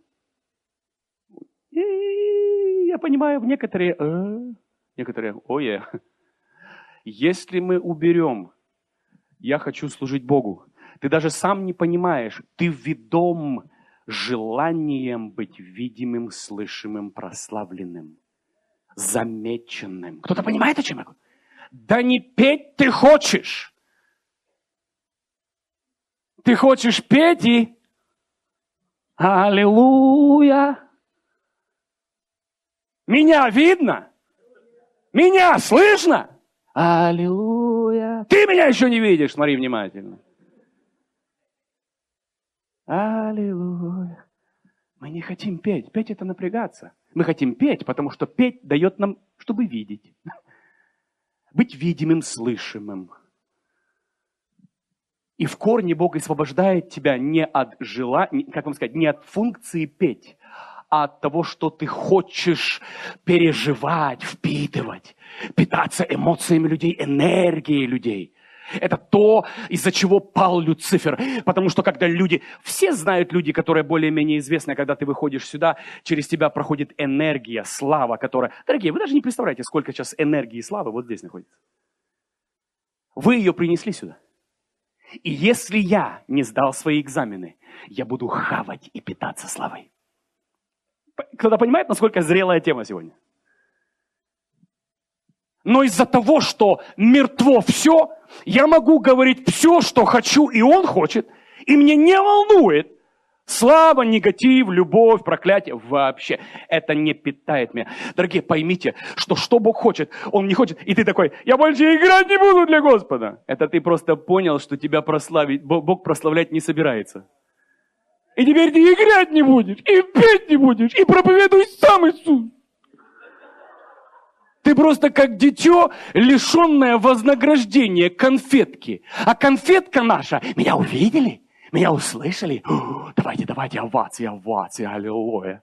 S2: И я понимаю, некоторые... Э, некоторые... Ой, если мы уберем «я хочу служить Богу», ты даже сам не понимаешь, ты ведом желанием быть видимым, слышимым, прославленным, замеченным. Кто-то понимает, о чем я говорю? Да не петь ты хочешь. Ты хочешь петь и... Аллилуйя. Меня видно? Меня слышно? Аллилуйя. Ты меня еще не видишь, смотри внимательно. Аллилуйя. Мы не хотим петь. Петь — это напрягаться. Мы хотим петь, потому что петь дает нам, чтобы видеть. Быть видимым, слышимым. И в корне Бог освобождает тебя не от желания, как вам сказать, не от функции петь, а от того, что ты хочешь переживать, впитывать, питаться эмоциями людей, энергией людей. Это то, из-за чего пал Люцифер. Потому что когда люди, все знают люди, которые более-менее известны, когда ты выходишь сюда, через тебя проходит энергия, слава, которая... Дорогие, вы даже не представляете, сколько сейчас энергии и славы вот здесь находится. Вы ее принесли сюда. И если я не сдал свои экзамены, я буду хавать и питаться славой. Кто-то понимает, насколько зрелая тема сегодня? Но из-за того, что мертво все, я могу говорить все, что хочу, и он хочет, и мне не волнует слава, негатив, любовь, проклятие. Вообще, это не питает меня. Дорогие, поймите, что что Бог хочет, Он не хочет. И ты такой: я больше играть не буду для Господа. Это ты просто понял, что тебя прославить, Бог прославлять не собирается. И теперь ты играть не будешь, и петь не будешь, и проповедуй сам Иисус. Ты просто как дитё, лишенное вознаграждения, конфетки. А конфетка наша: меня увидели, меня услышали. О, давайте, давайте, овации, овации, аллилуйя.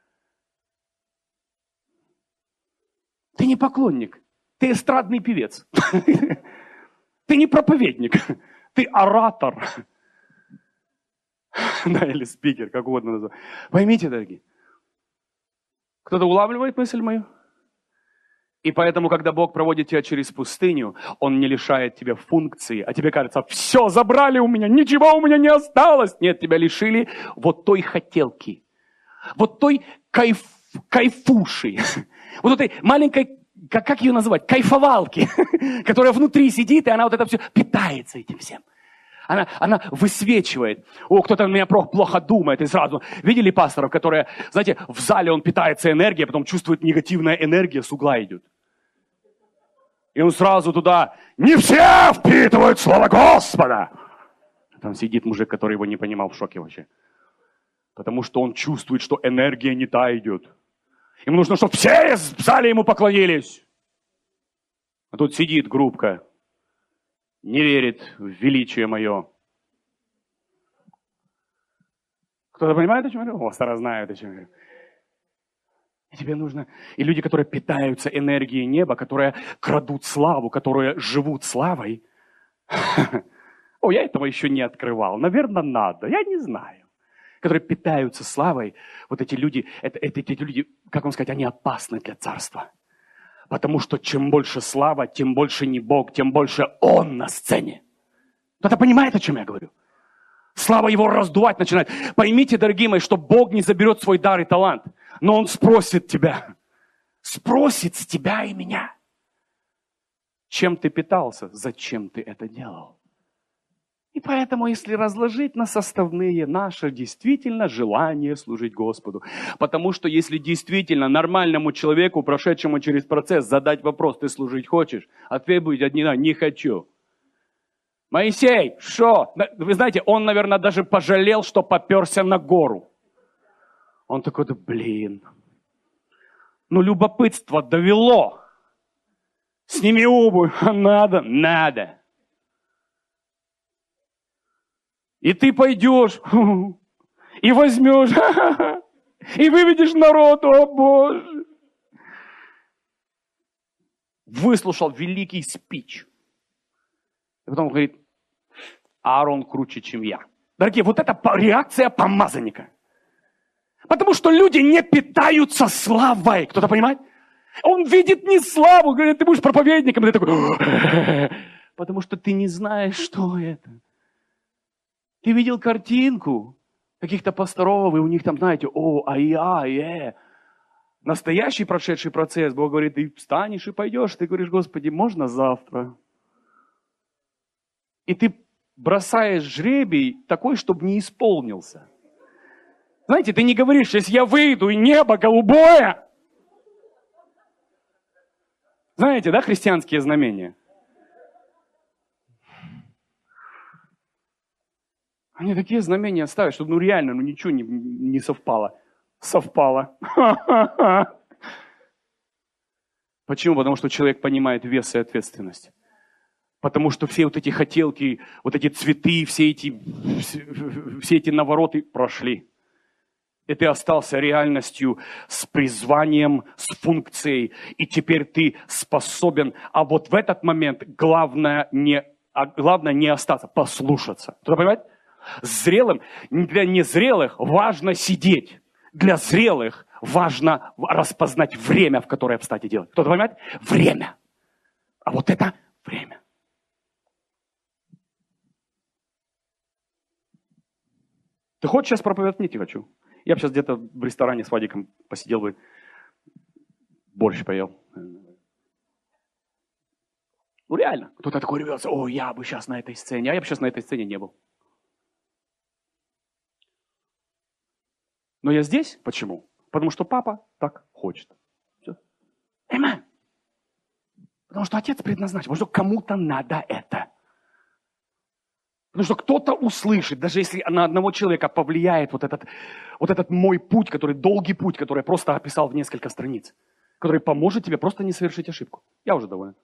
S2: Ты не поклонник, ты эстрадный певец. Ты не проповедник, ты оратор. Да, или спикер, как угодно называть. Поймите, дорогие. Кто-то улавливает мысль мою? И поэтому, когда Бог проводит тебя через пустыню, Он не лишает тебя функции, а тебе кажется: все, забрали у меня, ничего у меня не осталось. Нет, тебя лишили вот той хотелки, вот той кайф, кайфуши, вот этой маленькой, как, как ее называть, кайфовалки, которая внутри сидит, и она вот это все питается этим всем. Она, она высвечивает. О, кто-то на меня плохо думает. И сразу видели пасторов, которые, знаете, в зале он питается энергией, потом чувствует негативная энергия с угла идет. И он сразу туда: не все впитывают слово Господа. Там сидит мужик, который его не понимал, в шоке вообще. Потому что он чувствует, что энергия не та идет. Ему нужно, чтобы все в зале ему поклонились. А тут сидит группка, не верит в величие мое. Кто-то понимает, о чем я говорю? О, старо знают, о чем я говорю. И тебе нужно... И люди, которые питаются энергией неба, которые крадут славу, которые живут славой. О, я этого еще не открывал. Наверное, надо. Я не знаю. Которые питаются славой. Вот эти люди, это, это, эти люди, как вам сказать, они опасны для царства. Потому что чем больше слава, тем больше не Бог, тем больше Он на сцене.
S1: Кто-то понимает, о чем я говорю? Слава его раздувать начинает. Поймите, дорогие мои, что Бог не заберет свой дар и талант, но Он спросит тебя. Спросит с тебя и меня. Чем ты питался? Зачем ты это делал? И поэтому, если разложить на составные наше действительно желание служить Господу, потому что если действительно нормальному человеку, прошедшему через процесс, задать вопрос, ты служить хочешь? Ответ будет один, не хочу. Моисей, что? Вы знаете, он, наверное, даже пожалел, что поперся на гору. Он такой, да блин, ну любопытство довело. Сними обувь, надо, надо. И ты пойдешь, и возьмешь, и выведешь народ, о Боже. Выслушал великий спич. И потом говорит, Аарон круче, чем я. Дорогие, вот это реакция помазанника. Потому что люди не питаются славой. Кто-то понимает? Он видит не славу. Говорит, ты будешь проповедником. И ты такой, потому что ты не знаешь, что это. Ты видел картинку каких-то пасторов, и у них там, знаете, о, ай-я, е. Настоящий прошедший процесс, Бог говорит, ты встанешь и пойдешь. Ты говоришь, Господи, можно завтра? И ты бросаешь жребий такой, чтобы не исполнился. Знаете, ты не говоришь, если я выйду, и небо голубое. Знаете, да, христианские знамения? Они такие знамения ставят, чтобы ну реально, ну ничего не, не совпало. Совпало. Почему? Потому что человек понимает вес и ответственность. Потому что все вот эти хотелки, вот эти цветы, все эти, все эти навороты прошли. И ты остался реальностью с призванием, с функцией. И теперь ты способен. А вот в этот момент главное не, а главное не остаться, послушаться. Кто понимает? Зрелым, для незрелых важно сидеть. Для зрелых важно распознать время, в которое встать и делать. Кто-то понимает? Время. А вот это время. Ты хочешь сейчас проповедовать? Нет, не хочу. Я бы сейчас где-то в ресторане с Вадиком посидел бы, борщ поел. Ну реально. Кто-то такой рвется, о, я бы сейчас на этой сцене, а я бы сейчас на этой сцене не был. Но я здесь. Почему? Потому что папа так хочет. Все. Amen. Потому что отец предназначен. Потому что кому-то надо это. Потому что кто-то услышит, даже если на одного человека повлияет вот этот, вот этот мой путь, который долгий путь, который я просто описал в несколько страниц, который поможет тебе просто не совершить ошибку. Я уже доволен.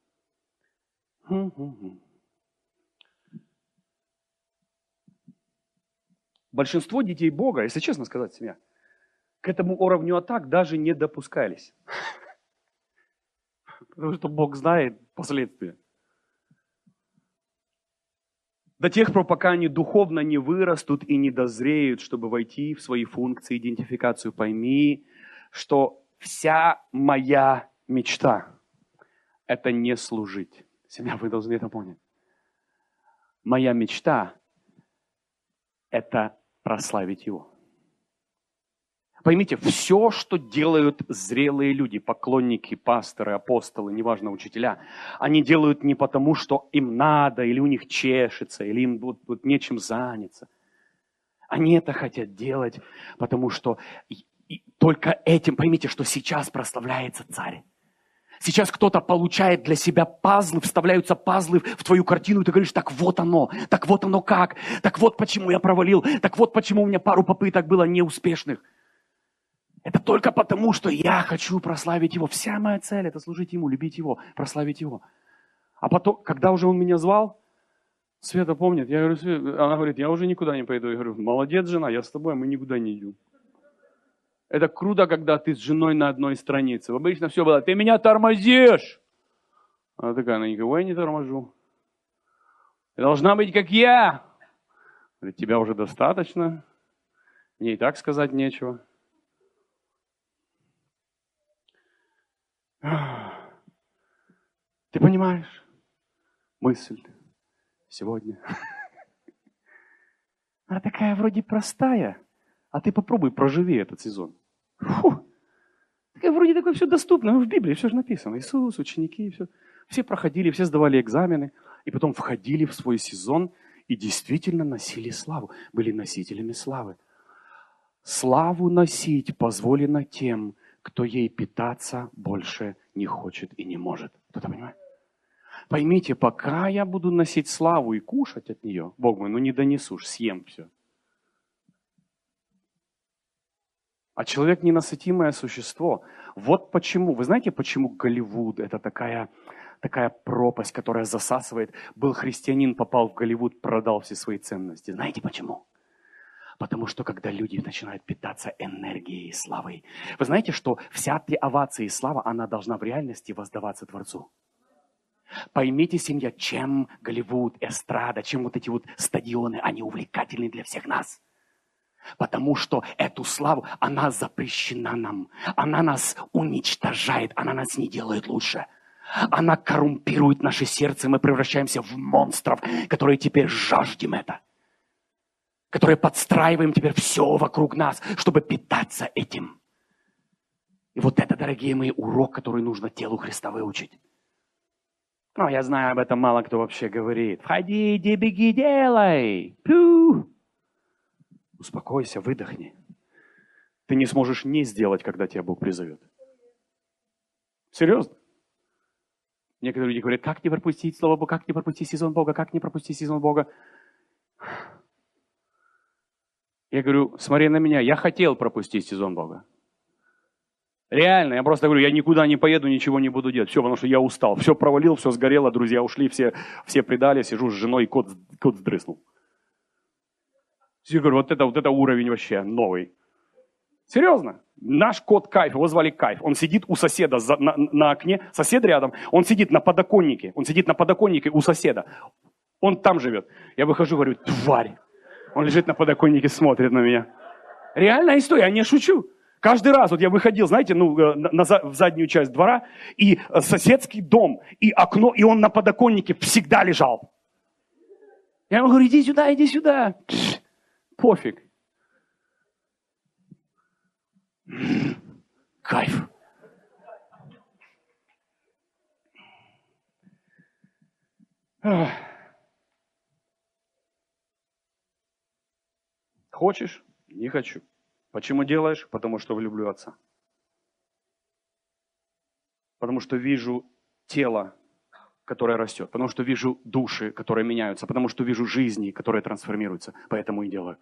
S1: Большинство детей Бога, если честно сказать, семья, к этому уровню атак даже не допускались. Потому что Бог знает последствия. До тех пор, пока они духовно не вырастут и не дозреют, чтобы войти в свои функции, идентификацию, пойми, что вся моя мечта – это не служить. Семья, вы должны это понять. Моя мечта – это прославить Его. Поймите, все, что делают зрелые люди, поклонники, пасторы, апостолы, неважно, учителя, они делают не потому, что им надо, или у них чешется, или им вот, вот нечем заняться. Они это хотят делать, потому что и, и только этим, поймите, что сейчас прославляется Царь. Сейчас кто-то получает для себя пазлы, вставляются пазлы в твою картину, и ты говоришь, так вот оно, так вот оно как, так вот почему я провалил, так вот почему у меня пару попыток было неуспешных. Это только потому, что я хочу прославить Его. Вся моя цель – это служить Ему, любить Его, прославить Его. А потом, когда уже Он меня звал, Света помнит, я говорю, Света, она говорит, я уже никуда не пойду. Я говорю, молодец, жена, я с тобой, мы никуда не идем. Это круто, когда ты с женой на одной странице. Обычно все было, ты меня тормозишь. Она такая, ну никого я не торможу. Ты должна быть как я. Говорит, тебя уже достаточно. Мне и так сказать нечего. Ты понимаешь мысль?
S2: сегодня. Она такая вроде простая, а ты попробуй проживи этот сезон. Фу. Такая, вроде такое все доступно, ну, в Библии все же написано. Иисус, ученики, все. Все проходили, все сдавали экзамены, и потом входили в свой сезон и действительно носили славу, были носителями славы. Славу носить позволено тем, кто ей питаться больше не хочет и не может. Кто-то понимает? Поймите, пока я буду носить славу и кушать от нее, Бог мой, ну не донесу, съем все. А человек ненасытимое существо. Вот почему. Вы знаете, почему Голливуд это такая, такая пропасть, которая засасывает? Был христианин, попал в Голливуд, продал все свои ценности. Знаете почему? Потому что когда люди начинают питаться энергией и славой. Вы знаете, что вся эта овация и слава, она должна в реальности воздаваться Творцу. Поймите, семья, чем Голливуд, эстрада, чем вот эти вот стадионы, они увлекательны для всех нас. Потому что эту славу, она запрещена нам. Она нас уничтожает, она нас не делает лучше. Она коррумпирует наше сердце, мы превращаемся в монстров, которые теперь жаждем это. Которые подстраиваем теперь все вокруг нас, чтобы питаться этим. И вот это, дорогие мои, урок, который нужно телу Христа выучить. Ну, я знаю, об этом мало кто вообще говорит. Входи, иди, беги, делай. Пью. Успокойся, выдохни. Ты не сможешь не сделать, когда тебя Бог призовет. Серьезно? Некоторые люди говорят, как не пропустить Слово Бога, как не пропустить сезон Бога, как не пропустить сезон Бога. Я говорю, смотри на меня, я хотел пропустить сезон Бога. Реально, я просто говорю, я никуда не поеду, ничего не буду делать. Все, потому что я устал. Все провалил, все сгорело, друзья ушли, все, все предали, сижу с женой, кот, кот сдрыснул. Я говорю, вот это, вот это уровень вообще новый. Серьезно. Наш кот Кайф, его звали Кайф. Он сидит у соседа за, на, на окне, сосед рядом, он сидит на подоконнике. Он сидит на подоконнике у соседа. Он там живет. Я выхожу, говорю, тварь. Он лежит на подоконнике, смотрит на меня. Реальная история, я не шучу. Каждый раз, вот я выходил, знаете, ну, на, на, в заднюю часть двора, и соседский дом, и окно, и он на подоконнике всегда лежал. Я ему говорю, иди сюда, иди сюда. Пш, пофиг. Кайф. Хочешь? Не хочу. Почему делаешь? Потому что люблю Отца. Потому что вижу тело, которое растет. Потому что вижу души, которые меняются. Потому что вижу жизни, которые трансформируются. Поэтому и делаю.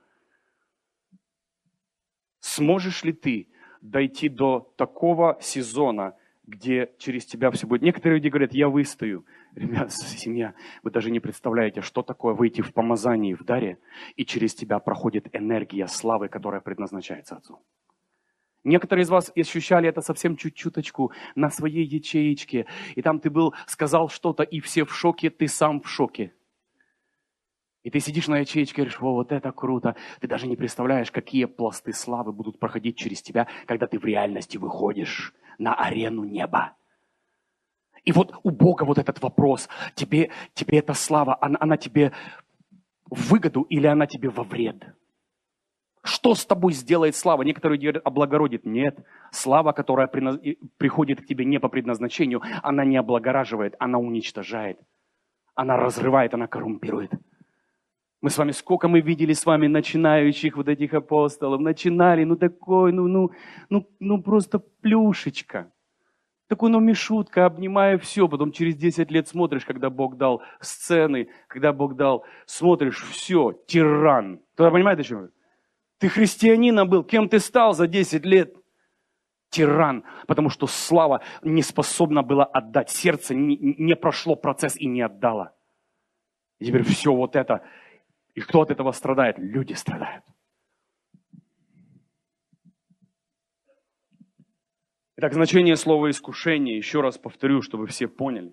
S2: Сможешь ли ты дойти до такого сезона, где через тебя все будет? Некоторые люди говорят, я выстою. Ребята, семья, вы даже не представляете, что такое выйти в помазании, в даре, и через тебя проходит энергия славы, которая предназначается Отцу. Некоторые из вас ощущали это совсем чуть-чуточку на своей ячеечке, и там ты был, сказал что-то, и все в шоке, ты сам в шоке. И ты сидишь на ячеечке и говоришь, о, вот это круто. Ты даже не представляешь, какие пласты славы будут проходить через тебя, когда ты в реальности выходишь на арену неба. И вот у Бога вот этот вопрос, тебе, тебе эта слава, она, она тебе в выгоду или она тебе во вред? Что с тобой сделает слава? Некоторые говорят, облагородит. Нет, слава, которая приходит к тебе не по предназначению, она не облагораживает, она уничтожает. Она разрывает, она коррумпирует. Мы с вами, сколько мы видели с вами начинающих вот этих апостолов, начинали, ну такой, ну, ну, ну, ну просто плюшечка. Такой, ну, мишутка, обнимая все. Потом через десять лет смотришь, когда Бог дал сцены, когда Бог дал, смотришь, все, тиран. Кто-то понимает, о чем я? Ты христианином был, кем ты стал за десять лет? Тиран. Потому что слава не способна была отдать. Сердце не, не прошло процесс и не отдало. И теперь все вот это. И кто от этого страдает? Люди страдают. Итак, значение слова «искушение», еще раз повторю, чтобы все поняли.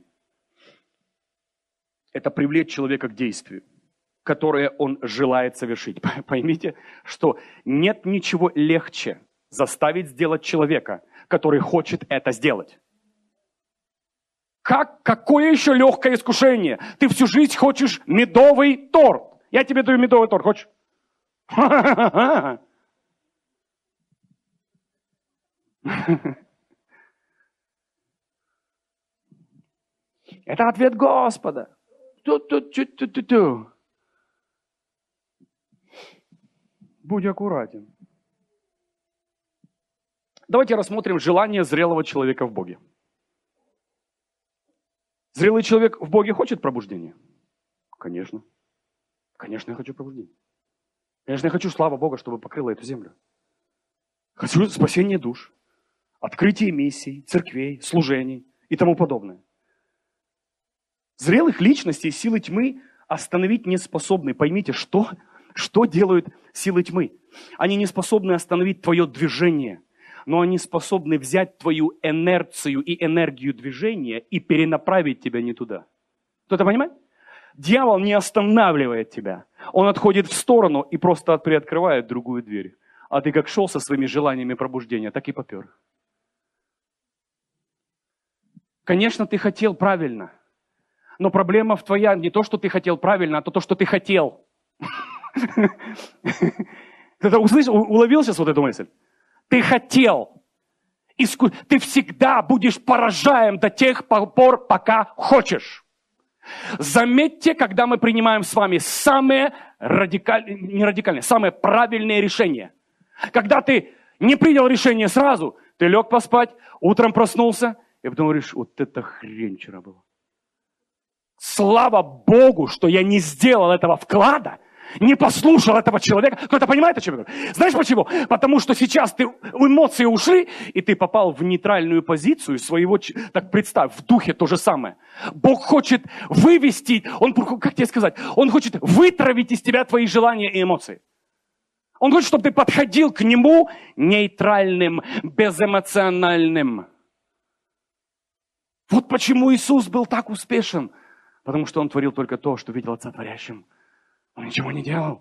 S2: Это привлечь человека к действию, которое он желает совершить. Поймите, что нет ничего легче заставить сделать человека, который хочет это сделать.
S1: Как, какое еще легкое искушение? Ты всю жизнь хочешь медовый торт. Я тебе даю медовый торт, хочешь? Это ответ Господа. Ту-ту-ту-ту-ту-ту. Будь аккуратен. Давайте рассмотрим желание зрелого человека в Боге. Зрелый человек в Боге хочет пробуждения? Конечно. Конечно, я хочу пробуждения. Конечно, я хочу, слава Бога, чтобы покрыла эту землю. Хочу спасения душ, открытие миссий, церквей, служений и тому подобное. Зрелых личностей силы тьмы остановить не способны. Поймите, что, что делают силы тьмы? Они не способны остановить твое движение, но они способны взять твою инерцию и энергию движения и перенаправить тебя не туда. Кто-то понимает? Дьявол не останавливает тебя. Он отходит в сторону и просто приоткрывает другую дверь. А ты как шел со своими желаниями пробуждения, так и попер. Конечно, ты хотел правильно. Но проблема в твоя не то, что ты хотел правильно, а то, что ты хотел. Кто-то услышал, уловил сейчас вот эту мысль? Ты хотел. Ты всегда будешь поражаем до тех пор, пока хочешь. Заметьте, когда мы принимаем с вами самые радикальные, не радикальные, самые правильные решения. Когда ты не принял решение сразу, ты лег поспать, утром проснулся, и потом говоришь, вот это хрень вчера была. Слава Богу, что я не сделал этого вклада, не послушал этого человека. Кто-то понимает, о чем я говорю? Знаешь почему? Потому что сейчас ты, эмоции ушли, и ты попал в нейтральную позицию своего... Так представь, в духе то же самое. Бог хочет вывести, он, как тебе сказать, Он хочет вытравить из тебя твои желания и эмоции. Он хочет, чтобы ты подходил к Нему нейтральным, безэмоциональным. Вот почему Иисус был так успешен. Потому что Он творил только то, что видел Отца творящим. Он ничего не делал.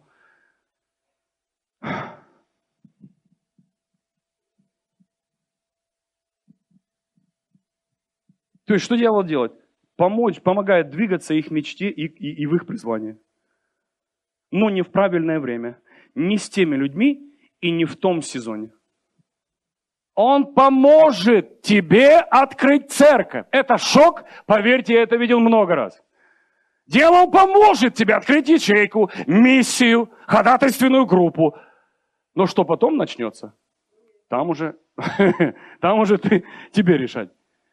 S1: То есть, что дьявол делает? Помочь, помогает двигаться их мечте и, и, и в их призвании. Но не в правильное время, не с теми людьми и не в том сезоне. Он поможет тебе открыть церковь. Это шок, поверьте, я это видел много раз. Дьявол поможет тебе открыть ячейку, миссию, ходатайственную группу. Но что потом начнется? Там уже, там уже ты, тебе решать.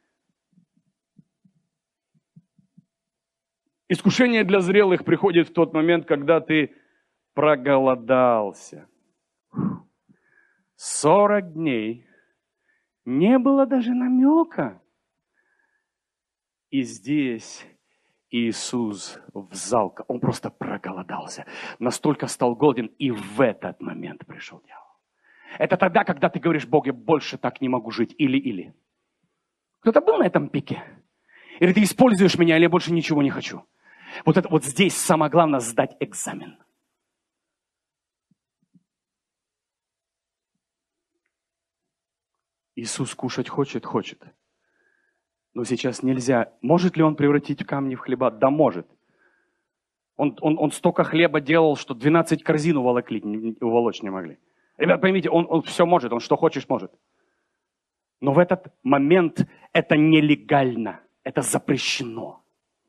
S1: Искушение для зрелых приходит в тот момент, когда ты проголодался. Сорок дней не было даже намека. И здесь Иисус взял, он просто проголодался. Настолько стал голоден, и в этот момент пришел дьявол. Это тогда, когда ты говоришь, Бог, я больше так не могу жить. Или-или. Кто-то был на этом пике? Или ты используешь меня, или я больше ничего не хочу? Вот, это, вот здесь самое главное сдать экзамен. Иисус кушать хочет, хочет. Но сейчас нельзя. Может ли Он превратить камни в хлеба? Да, может. Он, он, он столько хлеба делал, что двенадцать корзин уволокли, уволочь не могли. Ребят, поймите, он, он все может, Он что хочешь может. Но в этот момент это нелегально, это запрещено.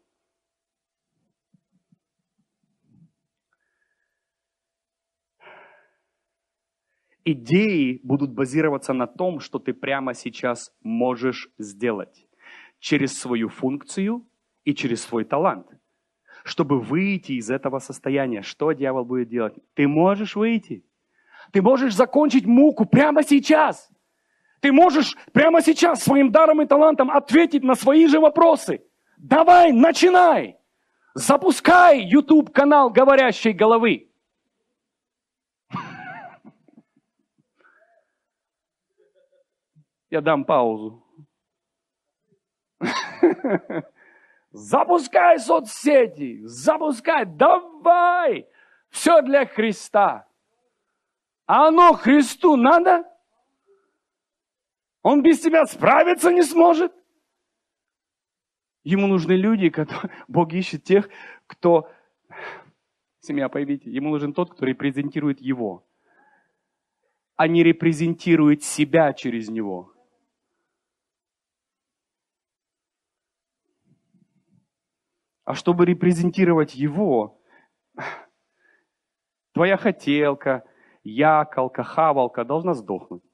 S1: Идеи будут базироваться на том, что ты прямо сейчас можешь сделать. Через свою функцию и через свой талант. Чтобы выйти из этого состояния, что дьявол будет делать? Ты можешь выйти. Ты можешь закончить муку прямо сейчас. Ты можешь прямо сейчас своим даром и талантом ответить на свои же вопросы. Давай, начинай. Запускай YouTube-канал говорящей головы. Я дам паузу. Запускай соцсети, запускай, давай. Все для Христа. А оно Христу надо? Он без тебя справиться не сможет?
S2: Ему нужны люди, которые... Бог ищет тех, кто... Семья, поймите, ему нужен тот, кто репрезентирует его, а не репрезентирует себя через него. А чтобы репрезентировать его, твоя хотелка, якалка, хавалка должна сдохнуть.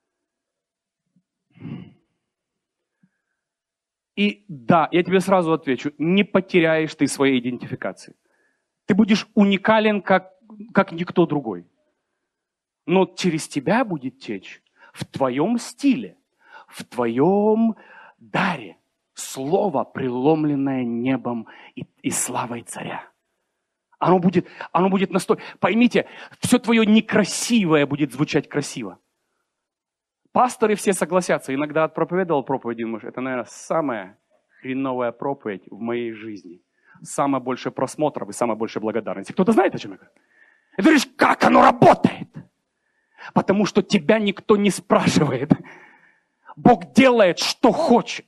S2: И да, я тебе сразу отвечу, не потеряешь ты своей идентификации. Ты будешь уникален, как, как никто другой. Но через тебя будет течь в твоем стиле, в твоем даре слово, преломленное небом и, и славой царя. Оно будет, оно будет настолько... Поймите, все твое некрасивое будет звучать красиво. Пасторы все согласятся. Иногда отпроповедовал проповедь, думаешь, это, наверное, самая хреновая проповедь в моей жизни. Самое большее просмотров и самое большее благодарности. Кто-то знает, о чем я говорю? И ты говоришь, как оно работает? Потому что тебя никто не спрашивает. Бог делает, что хочет.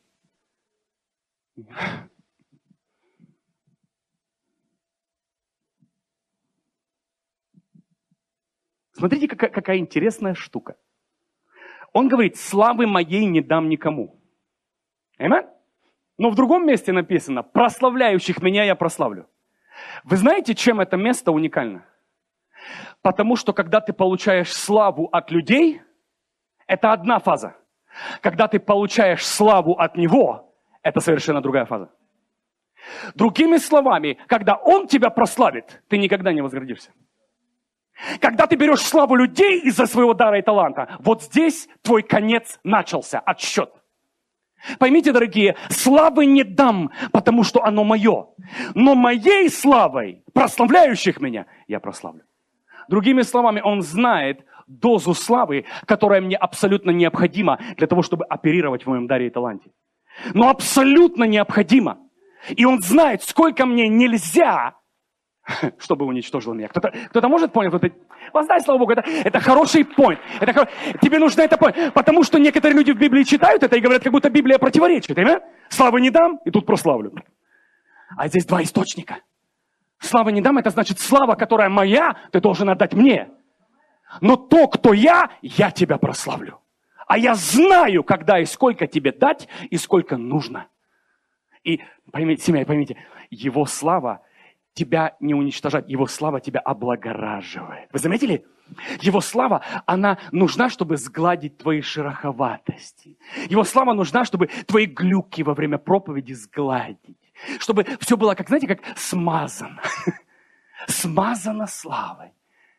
S2: Смотрите, какая, какая интересная штука. Он говорит, славы моей не дам никому. Аминь? Но в другом месте написано, прославляющих меня я прославлю. Вы знаете, чем это место уникально? Потому что, когда ты получаешь славу от людей, это одна фаза. Когда ты получаешь славу от Него, это совершенно другая фаза. Другими словами, когда Он тебя прославит, ты никогда не возгордишься. Когда ты берешь славу людей из-за своего дара и таланта, вот здесь твой конец начался, отсчет. Поймите, дорогие, славы не дам, потому что оно мое. Но моей славой, прославляющих меня, я прославлю. Другими словами, он знает дозу славы, которая мне абсолютно необходима для того, чтобы оперировать в моем даре и таланте. Но абсолютно необходимо. И он знает, сколько мне нельзя, чтобы уничтожило меня. Кто-то, кто-то может понять? Кто-то... Воздай, слава Богу, это, это хороший point. Это, хор... Тебе нужно это понять. Потому что некоторые люди в Библии читают это и говорят, как будто Библия противоречит. Понимаешь? Славы не дам, и тут прославлю. А здесь два источника. Славы не дам, это значит слава, которая моя, ты должен отдать мне. Но то, кто я, я тебя прославлю. А я знаю, когда и сколько тебе дать, и сколько нужно. И поймите, семья, поймите, его слава тебя не уничтожает, его слава тебя облагораживает. Вы заметили? Его слава, она нужна, чтобы сгладить твои шероховатости. Его слава нужна, чтобы твои глюки во время проповеди сгладить. Чтобы все было, как, знаете, как смазано. Смазано славой.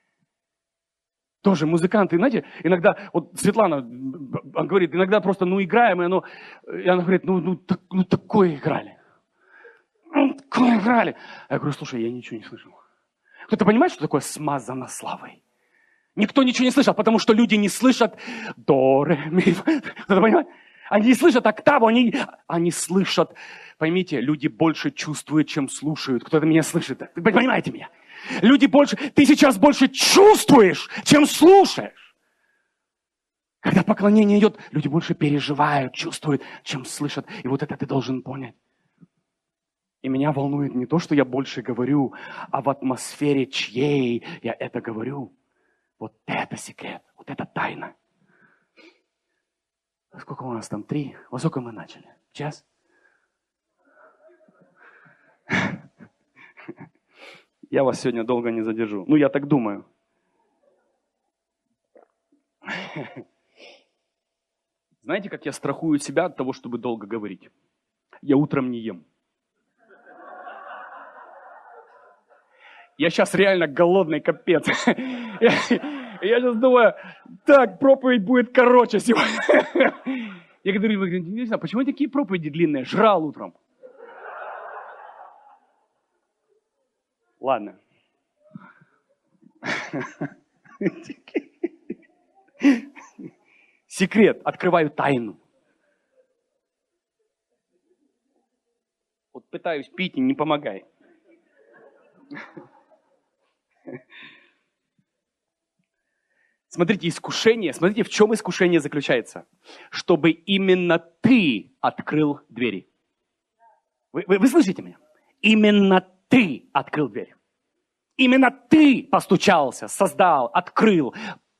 S2: Тоже музыканты, знаете, иногда, вот Светлана говорит, иногда просто, ну, играем, и, оно, и она говорит, ну, ну, так, ну такое играли. Ну, такое играли. А я говорю, слушай, я ничего не слышал. Кто-то понимает, что такое смазано славой? Никто ничего не слышал, потому что люди не слышат до, ре, ми. Кто-то понимает? Они не слышат октаву, они, они слышат, поймите, люди больше чувствуют, чем слушают. Кто-то меня слышит. Вы понимаете меня? Люди больше, ты сейчас больше чувствуешь, чем слушаешь. Когда поклонение идет, люди больше переживают, чувствуют, чем слышат. И вот это ты должен понять. И меня волнует не то, что я больше говорю, а в атмосфере чьей я это говорю. Вот это секрет, вот это тайна. Сколько у нас там? Три? Во сколько мы начали? Час? Я вас сегодня долго не задержу. Ну, я так думаю. Знаете, как я страхую себя от того, чтобы долго говорить? Я утром не ем. Я сейчас реально голодный, капец. Я, я сейчас думаю, так, проповедь будет короче сегодня. Я говорю, не знаю, почему такие проповеди длинные? Жрал утром. Ладно. Секрет. Открываю тайну. Вот пытаюсь пить, и не помогай. Смотрите, искушение, смотрите, в чем искушение заключается. Чтобы именно ты открыл двери.
S1: Вы, вы, вы слышите меня? Именно ты открыл дверь. Именно ты постучался, создал, открыл,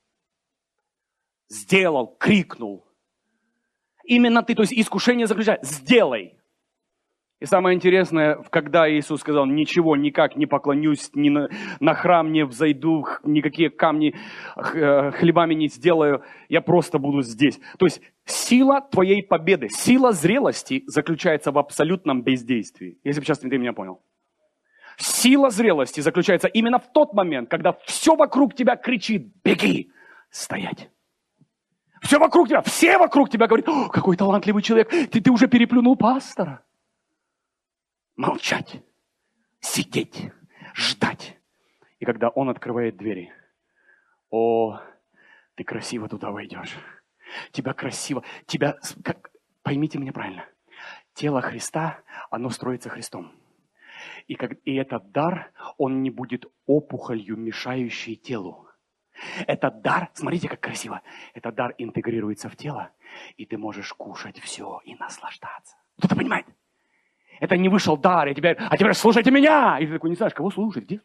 S1: сделал, крикнул. Именно ты, то есть искушение заключается, сделай. И самое интересное, когда Иисус сказал, ничего, никак не поклонюсь, ни на, на храм не взойду, никакие камни хлебами не сделаю, я просто буду здесь. То есть сила твоей победы, сила зрелости заключается в абсолютном бездействии. Если бы сейчас ты меня понял. Сила зрелости заключается именно в тот момент, когда все вокруг тебя кричит, беги, стоять. Все вокруг тебя, все вокруг тебя говорят, о, какой талантливый человек, ты, ты уже переплюнул пастора. Молчать, сидеть, ждать. И когда он открывает двери, о, ты красиво туда войдешь. Тебя красиво, тебя, как, поймите меня правильно, тело Христа, оно строится Христом. И, как, и этот дар, он не будет опухолью, мешающей телу. Этот дар, смотрите, как красиво, этот дар интегрируется в тело, и ты можешь кушать все и наслаждаться. Кто-то понимает? Это не вышел дар, и теперь, а теперь слушайте меня. И ты такой не знаешь, кого слушать, где?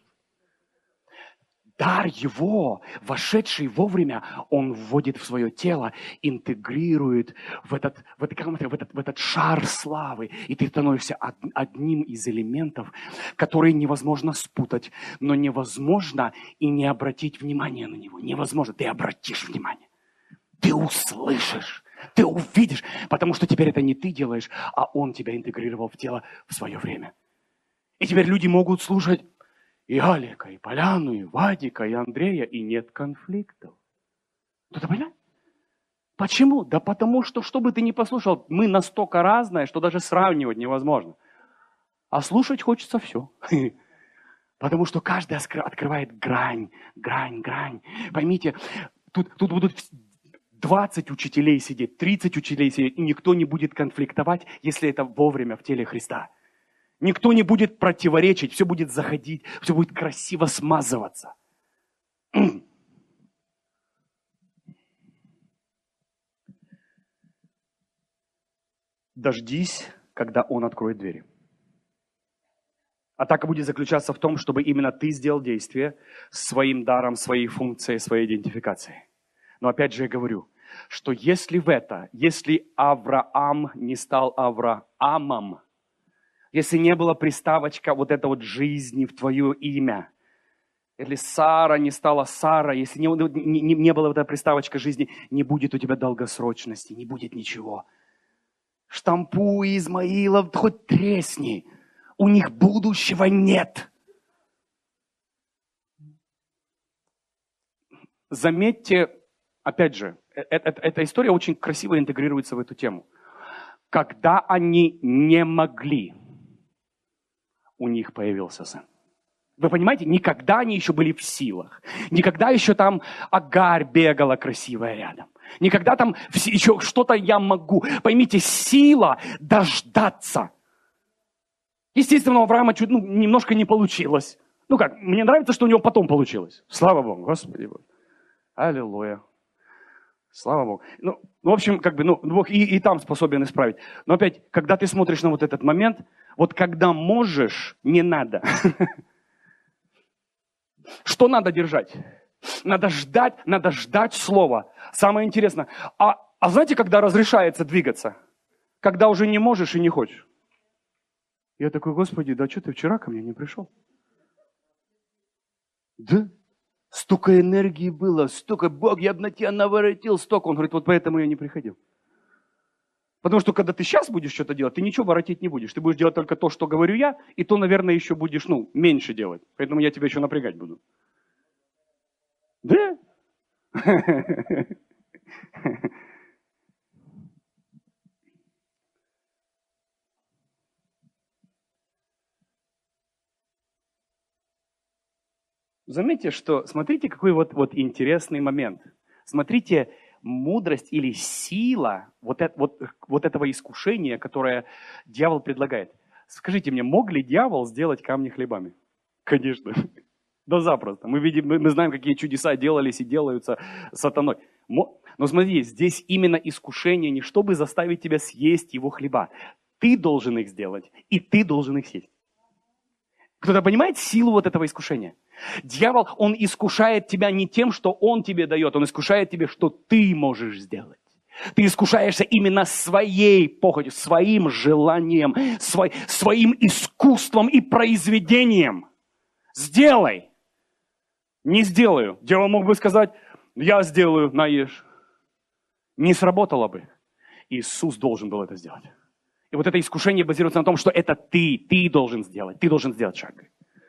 S1: Дар его, вошедший вовремя, он вводит в свое тело, интегрирует в этот, в этот, в этот, в этот шар славы. И ты становишься одним из элементов, которые невозможно спутать, но невозможно и не обратить внимание на него. Невозможно. Ты обратишь внимание. Ты услышишь. Ты увидишь, потому что теперь это не ты делаешь, а он тебя интегрировал в тело в свое время. И теперь люди могут слушать и Алика, и Поляну, и Вадика, и Андрея, и нет конфликтов. Кто-то понимает? Почему? Да потому что, что бы ты ни послушал, мы настолько разные, что даже сравнивать невозможно. А слушать хочется все. Потому что каждый открывает грань, грань, грань. Поймите, тут, тут будут двадцать учителей сидеть, тридцать учителей сидеть, и никто не будет конфликтовать, если это вовремя в теле Христа. Никто не будет противоречить, все будет заходить, все будет красиво смазываться. Дождись, когда Он откроет двери. Атака будет заключаться в том, чтобы именно ты сделал действие своим даром, своей функцией, своей идентификацией. Но опять же я говорю, что если в это, если Авраам не стал Авраамом, если не было приставочка вот эта вот жизни в твое имя, если Сара не стала Сарой, если не, не, не было вот эта приставочка жизни, не будет у тебя долгосрочности, не будет ничего. Штампуй Измаила, хоть тресни, у них будущего нет. Заметьте, опять же, эта, эта история очень красиво интегрируется в эту тему. Когда они не могли, у них появился сын. Вы понимаете, никогда они еще были в силах. Никогда еще там Агарь бегала красивая рядом. Никогда там еще что-то я могу. Поймите, сила дождаться. Естественно, у Авраама чуть, ну, немножко не получилось. Ну как, мне нравится, что у него потом получилось. Слава Богу, Господи Бог. Аллилуйя. Слава Богу. Ну, в общем, как бы, ну, Бог и, и там способен исправить. Но опять, когда ты смотришь на вот этот момент, вот когда можешь, не надо. Что надо держать? Надо ждать, надо ждать слова. Самое интересное. А, а знаете, когда разрешается двигаться? Когда уже не можешь и не хочешь. Я такой, Господи, да что ты вчера ко мне не пришел? Да? Столько энергии было, столько, Бог, я бы на тебя наворотил столько. Он говорит, вот поэтому я не приходил. Потому что когда ты сейчас будешь что-то делать, ты ничего воротить не будешь. Ты будешь делать только то, что говорю я, и то, наверное, еще будешь, ну, меньше делать. Поэтому я тебя еще напрягать буду. Да? Заметьте, что, смотрите, какой вот, вот интересный момент. Смотрите, мудрость или сила вот, это, вот, вот этого искушения, которое дьявол предлагает. Скажите мне, мог ли дьявол сделать камни хлебами? Конечно. Да запросто. Мы видим, мы, мы знаем, какие чудеса делались и делаются сатаной. Но смотри, здесь именно искушение не чтобы заставить тебя съесть его хлеба.
S2: ты должен их сделать, и ты должен их съесть. Кто-то понимает силу вот этого искушения? Дьявол, он искушает тебя не тем, что он тебе дает, он искушает тебя, что ты можешь сделать. Ты искушаешься именно своей похотью, своим желанием, свой, своим искусством и произведением. Сделай. Не сделаю. Дьявол мог бы сказать, я сделаю, наешь. Не сработало бы. Иисус должен был это сделать. И вот это искушение базируется на том, что это ты, ты должен сделать, ты должен сделать шаг.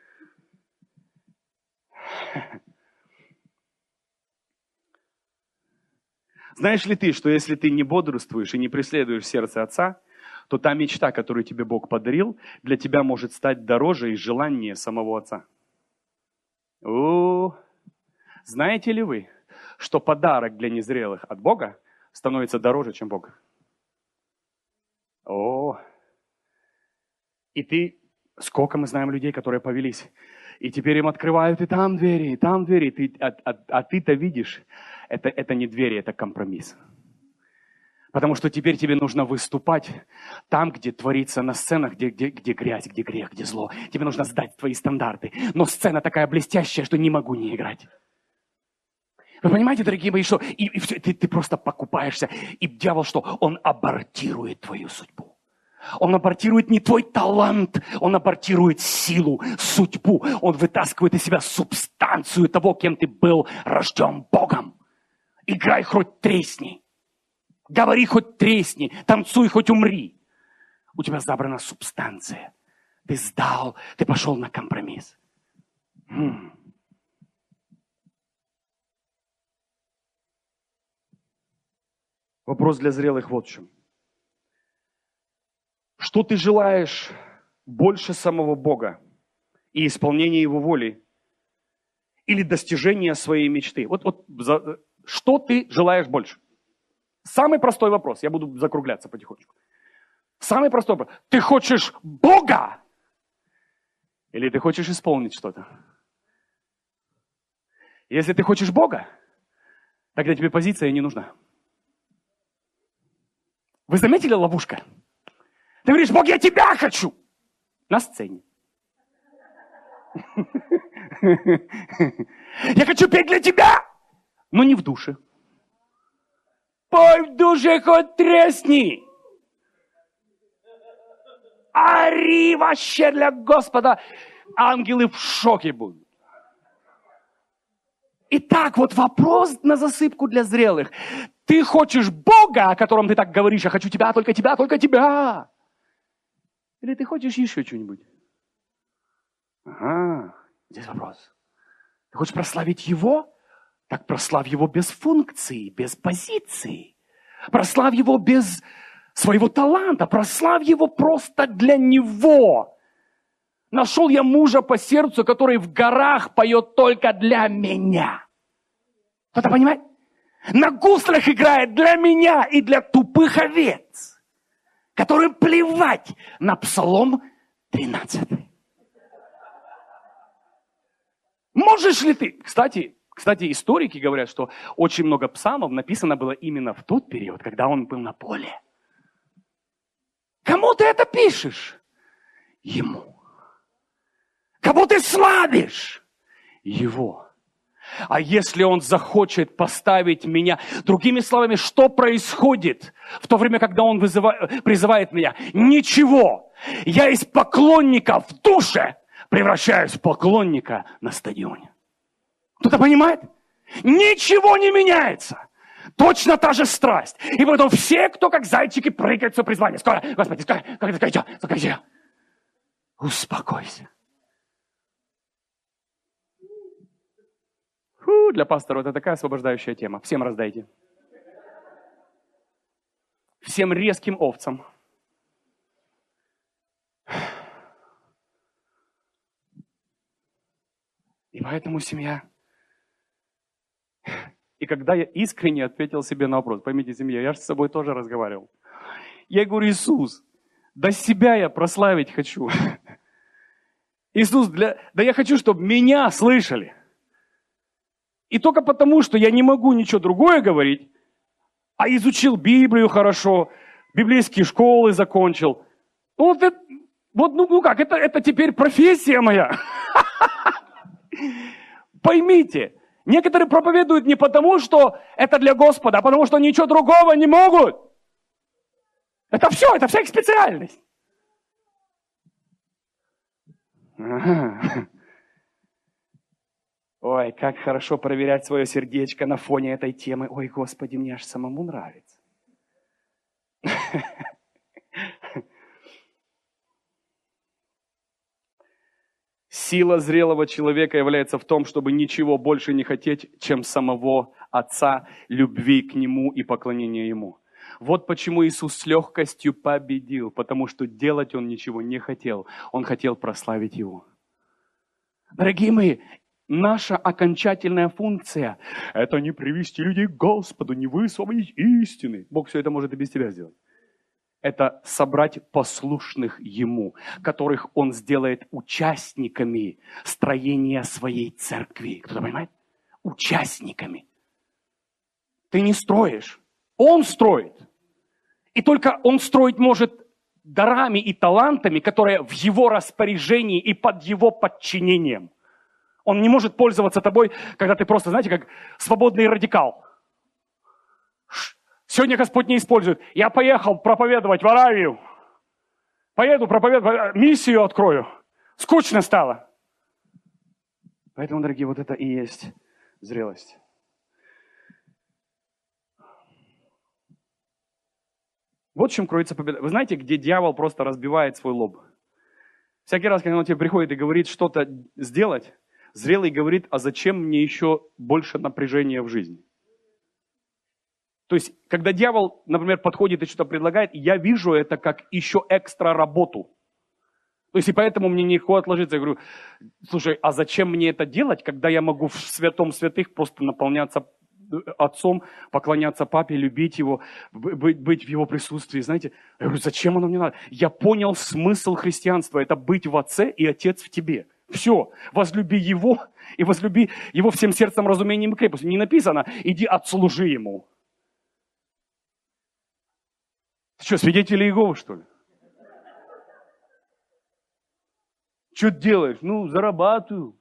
S2: Знаешь ли ты, что если ты не бодрствуешь и не преследуешь сердце Отца, то та мечта, которую тебе Бог подарил, для тебя может стать дороже и желаннее самого Отца. О, знаете ли вы, что подарок для незрелых от Бога становится дороже, чем Бог? О, и ты, сколько мы знаем людей, которые повелись, и теперь им открывают и там двери, и там двери, и ты, а, а, а ты-то видишь, это, это не двери, это компромисс. Потому что теперь тебе нужно выступать там, где творится на сценах, где, где, где грязь, где грех, где зло. Тебе нужно сдать твои стандарты. Но сцена такая блестящая, что не могу не играть. Вы понимаете, дорогие мои, что и, и все, ты, ты просто покупаешься. И дьявол что? Он абортирует твою судьбу. Он абортирует не твой талант, он абортирует силу, судьбу. Он вытаскивает из себя субстанцию того, кем ты был рожден Богом. Играй хоть тресни. Говори хоть тресни. Танцуй хоть умри. У тебя забрана субстанция. Ты сдал, ты пошел на компромисс. М-м. Вопрос для зрелых вот в чем. Что ты желаешь больше самого Бога и исполнения Его воли или достижения своей мечты? Вот, вот за, что ты желаешь больше? Самый простой вопрос. Я буду закругляться потихонечку. Самый простой вопрос. Ты хочешь Бога? Или ты хочешь исполнить что-то? Если ты хочешь Бога, тогда тебе позиция не нужна. Вы заметили ловушка? Ты говоришь, Бог, я тебя хочу! На сцене. Я хочу петь для тебя, но не в душе. Пой в душе хоть тресни. Ори вообще для Господа. Ангелы в шоке будут. Итак, вот вопрос на засыпку для зрелых. Ты хочешь Бога, о котором ты так говоришь, я хочу тебя, только тебя, только тебя. Или ты хочешь еще что-нибудь? Ага, здесь вопрос. Ты хочешь прославить Его? Так прославь Его без функции, без позиции. Прославь Его без своего таланта. Прославь Его просто для Него. Нашел я мужа по сердцу, который в горах поет только для меня. Кто-то понимает? На гуслях играет для меня и для тупых овец, которым плевать на Псалом тринадцатый. Можешь ли ты? Кстати, кстати, историки говорят, что очень много псалмов написано было именно в тот период, когда он был на поле. Кому ты это пишешь? Ему. Кому ты славишь? Его. А если он захочет поставить меня... Другими словами, что происходит в то время, когда он вызывает, призывает меня? Ничего. Я из поклонника в душе превращаюсь в поклонника на стадионе. Кто-то понимает? Ничего не меняется. Точно та же страсть. И потом все, кто как зайчики, прыгают в свое призвание. Скоро, Господи, скоро, скоро, скоро, скоро, скоро, скоро. Успокойся. Фу, для пастора это такая освобождающая тема. Всем раздайте. Всем резким овцам. И поэтому семья. И когда я искренне ответил себе на вопрос, поймите, семья, я же с собой тоже разговаривал. Я говорю, Иисус, да себя я прославить хочу. Иисус, для... да я хочу, чтобы меня слышали. И только потому, что я не могу ничего другое говорить, а изучил Библию хорошо, библейские школы закончил,
S1: Ну, вот, это, вот ну, ну как, это, это теперь профессия моя. Поймите, некоторые проповедуют не потому, что это для Господа, а потому, что ничего другого не могут. Это все, это вся их специальность. Ага. Ой, как хорошо проверять свое сердечко на фоне этой темы. Ой, Господи, мне аж самому нравится. Сила зрелого человека является в том, чтобы ничего больше не хотеть, чем самого Отца, любви к Нему и поклонения Ему. Вот почему Иисус с легкостью победил, потому что делать Он ничего не хотел. Он хотел прославить Его. Дорогие мои, наша окончательная функция – это не привести людей к Господу, не высвободить истины. Бог все это может и без тебя сделать. Это собрать послушных Ему, которых Он сделает участниками строения своей церкви. Кто-то понимает? Участниками. Ты не строишь, Он строит. И только Он строить может дарами и талантами, которые в Его распоряжении и под Его подчинением. Он не может пользоваться тобой, когда ты просто, знаете, как свободный радикал. Сегодня Господь не использует. Я поехал проповедовать в Аравию. Поеду проповедовать, миссию открою. Скучно стало. Поэтому, дорогие, вот это и есть зрелость. Вот в чем кроется победа. Вы знаете, где дьявол просто разбивает свой лоб? Всякий раз, когда он тебе приходит и говорит что-то сделать, зрелый говорит, а зачем мне еще больше напряжения в жизни? То есть, когда дьявол, например, подходит и что-то предлагает, я вижу это как еще экстра работу. То есть, и поэтому мне нелегко отложиться. Я говорю, слушай, а зачем мне это делать, когда я могу в святом святых просто наполняться Отцом, поклоняться Папе, любить Его, быть, быть в Его присутствии, знаете? Я говорю, зачем оно мне надо? Я понял смысл христианства, это быть в Отце и Отец в тебе. Все, возлюби Его и возлюби Его всем сердцем, разумением и крепостью. Не написано, иди отслужи Ему. Ты что, свидетели Иеговы, что ли? Что ты делаешь? Ну, зарабатываю.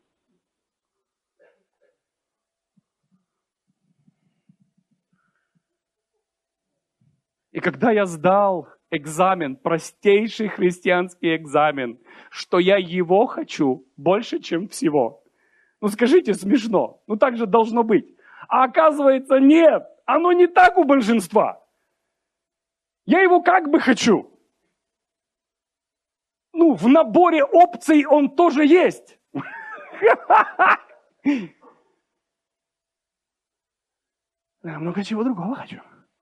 S1: И когда я сдал экзамен, простейший христианский экзамен, что я Его хочу больше, чем всего. Ну, скажите, смешно. Ну, так же должно быть. А оказывается, нет. Оно не так у большинства. Я Его как бы хочу. Ну, в наборе опций он тоже есть. Много чего другого хочу.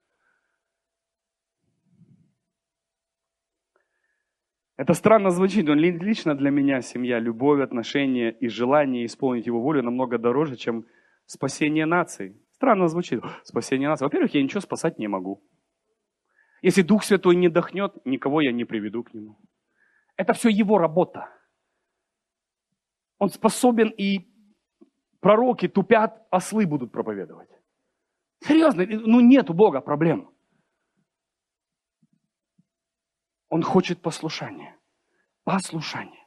S1: Это странно звучит, но лично для меня семья, любовь, отношения и желание исполнить Его волю намного дороже, чем спасение нации. Странно звучит. Спасение нации. Во-первых, я ничего спасать не могу. Если Дух Святой не дохнет, никого я не приведу к Нему. Это все Его работа. Он способен, и пророки тупят, ослы будут проповедовать. Серьезно, ну нет у Бога проблем. Он хочет послушания. Послушания.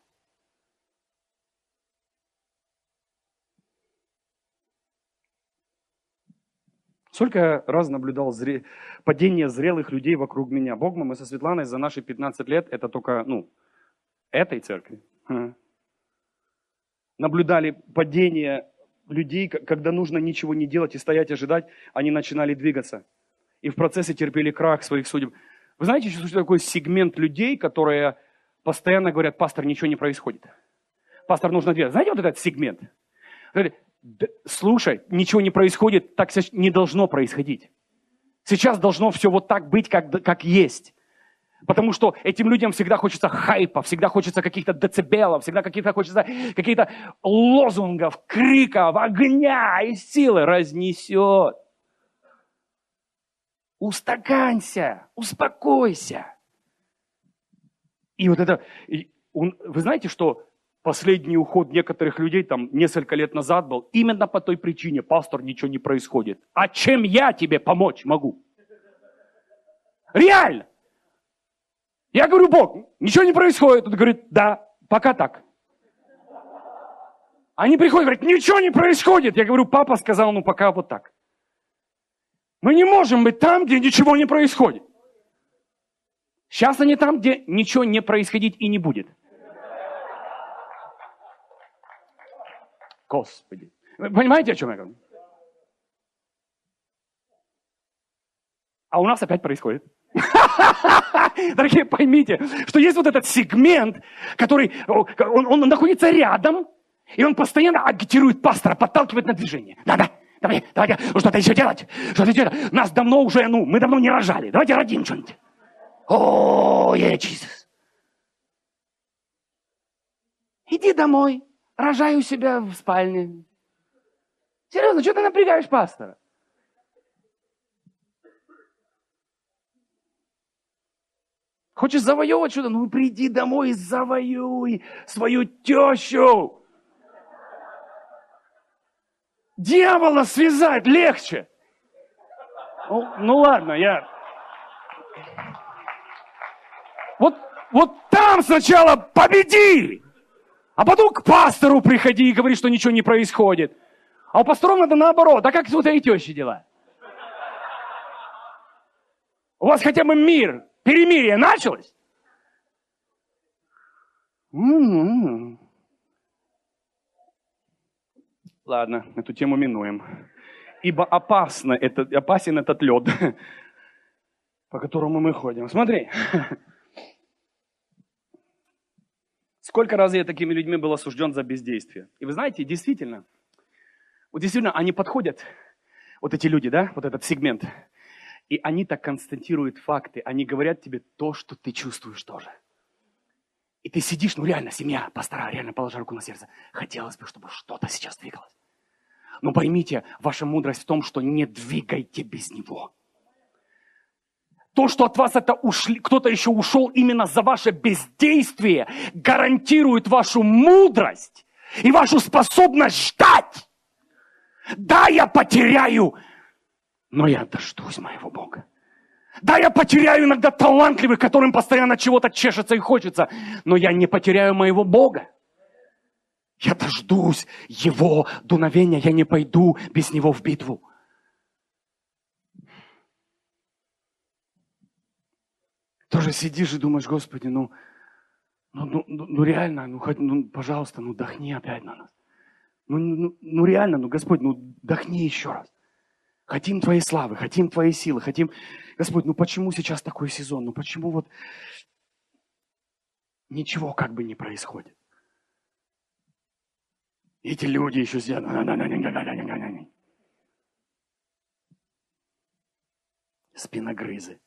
S1: Сколько раз наблюдал зре... падение зрелых людей вокруг меня. Бог мой, мы со Светланой за наши пятнадцать лет, это только, ну, этой церкви, наблюдали падение людей, когда нужно ничего не делать и стоять, ожидать, они начинали двигаться. И в процессе терпели крах своих судеб. Вы знаете, что такое сегмент людей, которые постоянно говорят, пастор, ничего не происходит. Пастор, нужно двигаться. Знаете вот этот сегмент? Слушай, ничего не происходит, так не должно происходить. Сейчас должно все вот так быть, как, как есть. Потому что этим людям всегда хочется хайпа, всегда хочется каких-то децибелов, всегда каких-то хочется каких-то лозунгов, криков, огня и силы. Разнесет. Устаканься, успокойся. И вот это, и он, вы знаете, что последний уход некоторых людей там несколько лет назад был именно по той причине, пастор, ничего не происходит. А чем я тебе помочь могу? Реально. Я говорю, Бог, ничего не происходит. Он говорит, да, пока так. Они приходят, говорят, ничего не происходит. Я говорю, папа сказал, ну пока вот так. Мы не можем быть там, где ничего не происходит. Сейчас они там, где ничего не происходить и не будет. Господи. Вы понимаете, о чем я говорю? А у нас опять происходит. Дорогие, поймите, что есть вот этот сегмент, который, он, он находится рядом, и он постоянно агитирует пастора, подталкивает на движение. Да-да, давай, давайте, ну что-то еще делать, что-то делать. Нас давно уже, ну, мы давно не рожали, давайте родим что-нибудь. О, Иисус. Иди домой, рожай у себя в спальне. Серьезно, что ты напрягаешь пастора? Хочешь завоевывать что-то? Ну, приди домой и завоюй свою тещу. Дьявола связать легче. Ну, ну ладно, я... Вот, вот там сначала победи, а потом к пастору приходи и говори, что ничего не происходит. А у пасторов надо наоборот. А как у твоей тещи дела? У вас хотя бы мир, перемирие началось? М-м-м. Ладно, эту тему минуем. Ибо опасно это, опасен этот лед, по которому мы ходим. Смотри. Сколько раз я такими людьми был осужден за бездействие. И вы знаете, действительно, вот действительно, они подходят, вот эти люди, да, вот этот сегмент, и они так констатируют факты, они говорят тебе то, что ты чувствуешь тоже. И ты сидишь, ну реально, семья, пастора, реально положа руку на сердце. Хотелось бы, чтобы что-то сейчас двигалось. Но поймите, ваша мудрость в том, что не двигайте без него. То, что от вас это ушли, кто-то еще ушел именно за ваше бездействие, гарантирует вашу мудрость и вашу способность ждать. Да, я потеряю, но я дождусь моего Бога. Да, я потеряю иногда талантливых, которым постоянно чего-то чешется и хочется, но я не потеряю моего Бога. Я дождусь Его дуновения, я не пойду без Него в битву. Тоже сидишь и думаешь, Господи, ну, ну, ну, ну реально, ну, хоть, ну, пожалуйста, ну, дохни опять на нас. Ну, ну, ну реально, ну, Господь, ну, дохни еще раз. Хотим Твоей славы, хотим Твоей силы, хотим... Господь, ну почему сейчас такой сезон? Ну почему вот ничего как бы не происходит? Эти люди еще сидят. Спиногрызы.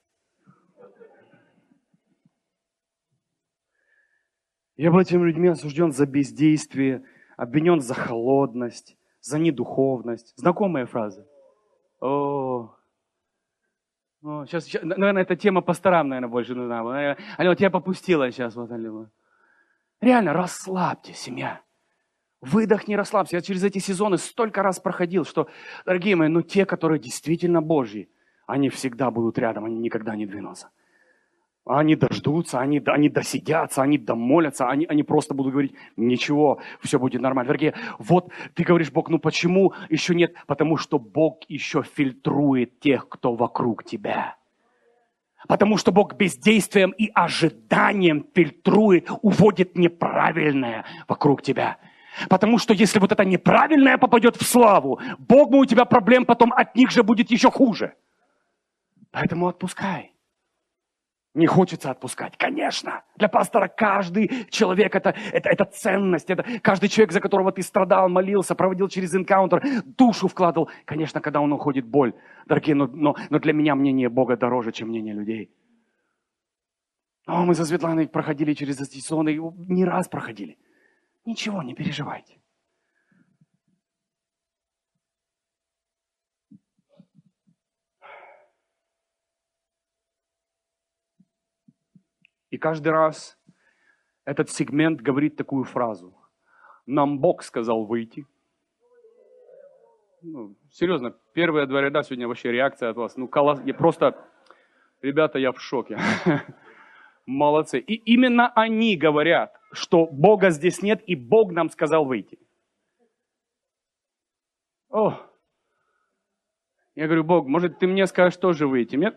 S1: Я был этими людьми осужден за бездействие, обвинен за холодность, за недуховность. Знакомая фраза. О, о сейчас, сейчас, наверное, эта тема пасторам, наверное, больше нужна. Алло, тебя попустила сейчас. Вот, алло. Реально, расслабьте, семья. Выдохни, расслабься. Я через эти сезоны столько раз проходил, что, дорогие мои, ну те, которые действительно Божьи, они всегда будут рядом, они никогда не двинутся. Они дождутся, они, они досидятся, они домолятся, они, они просто будут говорить, ничего, все будет нормально. Дорогие, вот ты говоришь, Бог, ну почему еще нет? Потому что Бог еще фильтрует тех, кто вокруг тебя. Потому что Бог бездействием и ожиданием фильтрует, уводит неправильное вокруг тебя. Потому что если вот это неправильное попадет в славу, Бог, у тебя проблем потом от них же будет еще хуже. Поэтому отпускай. Не хочется отпускать. Конечно, для пастора каждый человек это, это, это ценность. Это каждый человек, за которого ты страдал, молился, проводил через энкаунтер, душу вкладывал. Конечно, когда он уходит, боль. Дорогие, но, но, но для меня мнение Бога дороже, чем мнение людей. О, мы со Светланой проходили через эти сезоны, не раз проходили. Ничего, не переживайте. И каждый раз этот сегмент говорит такую фразу. Нам Бог сказал выйти. Ну, серьезно, первые два ряда сегодня вообще реакция от вас. Ну, колосс... я просто, ребята, я в шоке.
S2: Молодцы. И именно они говорят, что Бога здесь нет, и Бог нам сказал выйти. О, я говорю, Бог, может, ты мне скажешь тоже выйти, нет?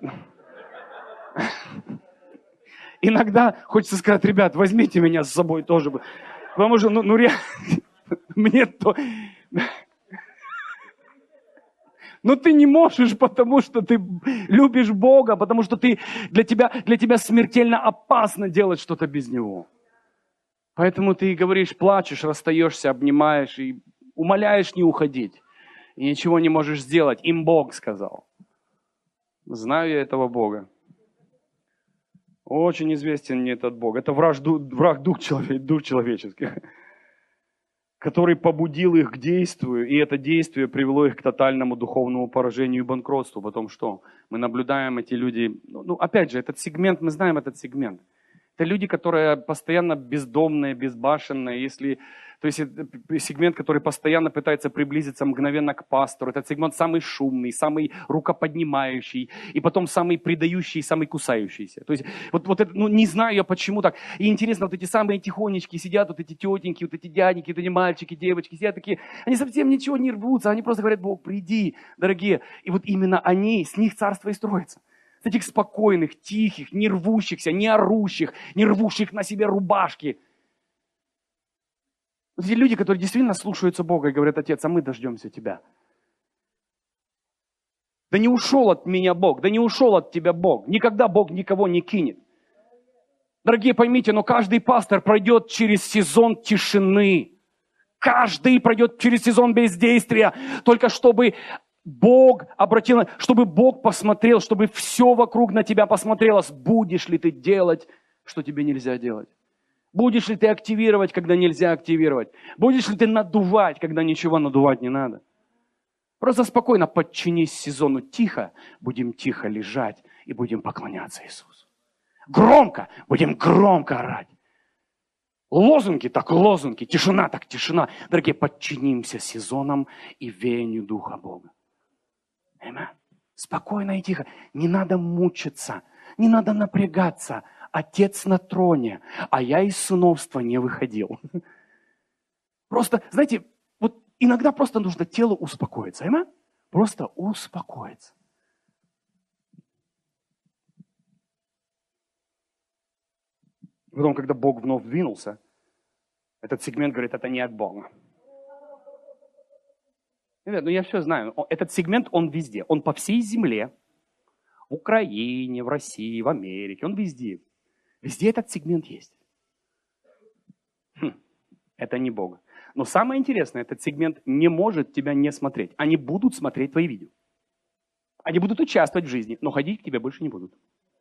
S2: Иногда хочется сказать, ребят, возьмите меня с собой тоже. Потому что, ну, ну реально, мне то... Но ты не можешь, потому что ты любишь Бога, потому что ты, для, тебя, для тебя смертельно опасно делать что-то без Него. Поэтому ты говоришь, плачешь, расстаешься, обнимаешь и умоляешь не уходить. И ничего не можешь сделать. Им Бог сказал. Знаю я этого Бога. Очень известен мне этот Бог. Это враг, враг дух, человек, дух человеческий, который побудил их к действию, и это действие привело их к тотальному духовному поражению и банкротству. Потом что? Мы наблюдаем эти люди, ну, опять же, этот сегмент, мы знаем этот сегмент. Это люди, которые постоянно бездомные, безбашенные, если... То есть это сегмент, который постоянно пытается приблизиться мгновенно к пастору. Этот сегмент самый шумный, самый рукоподнимающий, и потом самый предающий, самый кусающийся. То есть вот, вот это, ну не знаю я почему так. И интересно, вот эти самые тихонечки сидят, вот эти тетеньки, вот эти дяденьки, вот эти мальчики, девочки, сидят такие, они совсем ничего не рвутся, они просто говорят, Бог, приди, дорогие. И вот именно они, с них царство и строится. С этих спокойных, тихих, не рвущихся, не орущих, не рвущих на себе рубашки. Эти люди, которые действительно слушаются Бога и говорят, Отец, а мы дождемся Тебя. Да не ушел от меня Бог, да не ушел от тебя Бог. Никогда Бог никого не кинет. Дорогие, поймите, но каждый пастор пройдет через сезон тишины. Каждый пройдет через сезон бездействия, только чтобы Бог обратил, чтобы Бог посмотрел, чтобы все вокруг на тебя посмотрело. Будешь ли ты делать, что тебе нельзя делать? Будешь ли ты активировать, когда нельзя активировать? Будешь ли ты надувать, когда ничего надувать не надо? Просто спокойно подчинись сезону. Тихо будем тихо лежать и будем поклоняться Иисусу. Громко будем громко орать. Лозунги так лозунги, тишина так тишина. Дорогие, подчинимся сезонам и веянию Духа Бога. Аминь. Спокойно и тихо. Не надо мучиться, не надо напрягаться. Отец на троне, а я из сыновства не выходил. Просто, знаете, вот иногда просто нужно телу успокоиться. Аминь? Просто успокоиться. Потом, когда Бог вновь двинулся, этот сегмент говорит, это не от Бога. Ребят, ну я все знаю. Этот сегмент, он везде. Он по всей земле. В Украине, в России, в Америке. Он везде. Везде этот сегмент есть. Хм, это не Бог. Но самое интересное, этот сегмент не может тебя не смотреть. Они будут смотреть твои видео. Они будут участвовать в жизни, но ходить к тебе больше не будут.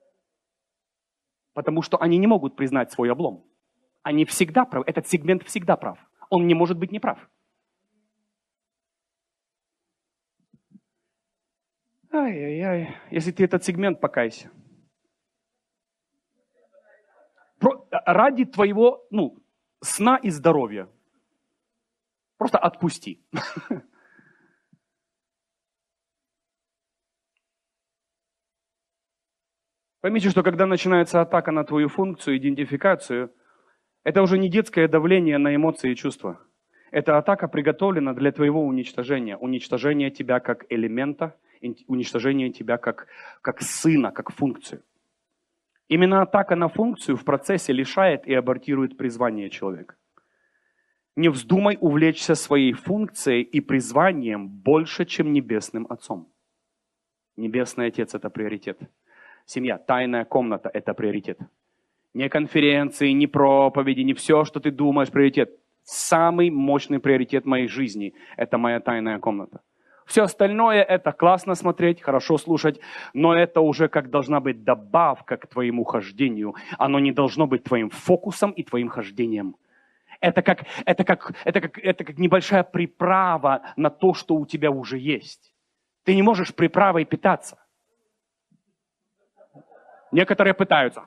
S2: Потому что они не могут признать свой облом. Они всегда правы. Этот сегмент всегда прав. Он не может быть неправ. Ай-яй-яй. Если ты этот сегмент, покайся. Про, ради твоего ну, сна и здоровья. Просто отпусти. Поймите, что когда начинается атака на твою функцию, идентификацию, это уже не детское давление на эмоции и чувства. Эта атака приготовлена для твоего уничтожения. Уничтожения тебя как элемента, уничтожения тебя как, как сына, как функцию. Именно атака на функцию в процессе лишает и абортирует призвание человека. Не вздумай увлечься своей функцией и призванием больше, чем Небесным Отцом. Небесный Отец – это приоритет. Семья, тайная комната – это приоритет. Не конференции, не проповеди, не все, что ты думаешь, приоритет. Самый мощный приоритет моей жизни – это моя тайная комната. Все остальное – это классно смотреть, хорошо слушать, но это уже как должна быть добавка к твоему хождению. Оно не должно быть твоим фокусом и твоим хождением. Это как, это как, это как, это как небольшая приправа на то, что у тебя уже есть. Ты не можешь приправой питаться. Некоторые пытаются.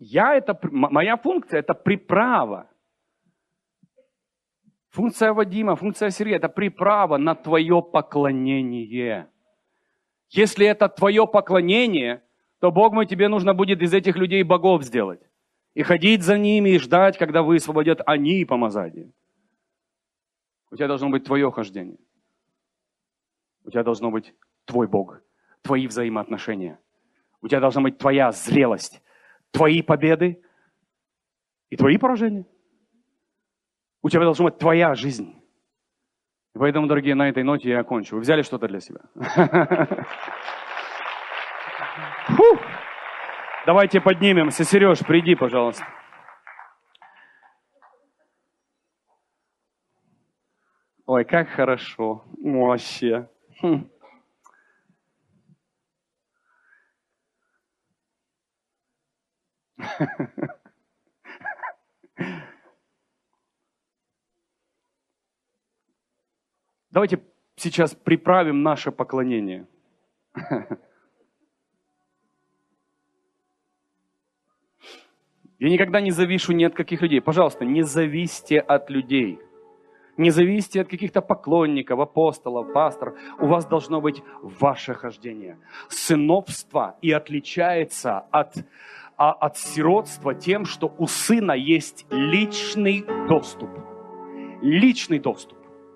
S2: Я это, моя функция – это приправа. Функция Вадима, функция Сергея – это приправа на твое поклонение. Если это твое поклонение, то, Бог мой, тебе нужно будет из этих людей богов сделать. И ходить за ними, и ждать, когда высвободят они помазание. У тебя должно быть твое хождение. У тебя должно быть твой Бог, твои взаимоотношения. У тебя должна быть твоя зрелость, твои победы и твои поражения. У тебя должна быть твоя жизнь. И поэтому, дорогие, на этой ноте я окончу. Вы взяли что-то для себя? Фу. Давайте поднимемся. Сереж, приди, пожалуйста. Ой, как хорошо. Вообще. Хм. Давайте сейчас приправим наше поклонение. Я никогда не завишу ни от каких людей. Пожалуйста, не зависьте от людей. Не зависите от каких-то поклонников, апостолов, пасторов. У вас должно быть ваше хождение. Сыновство и отличается от, а, от сиротства тем, что у сына есть личный доступ. Личный доступ.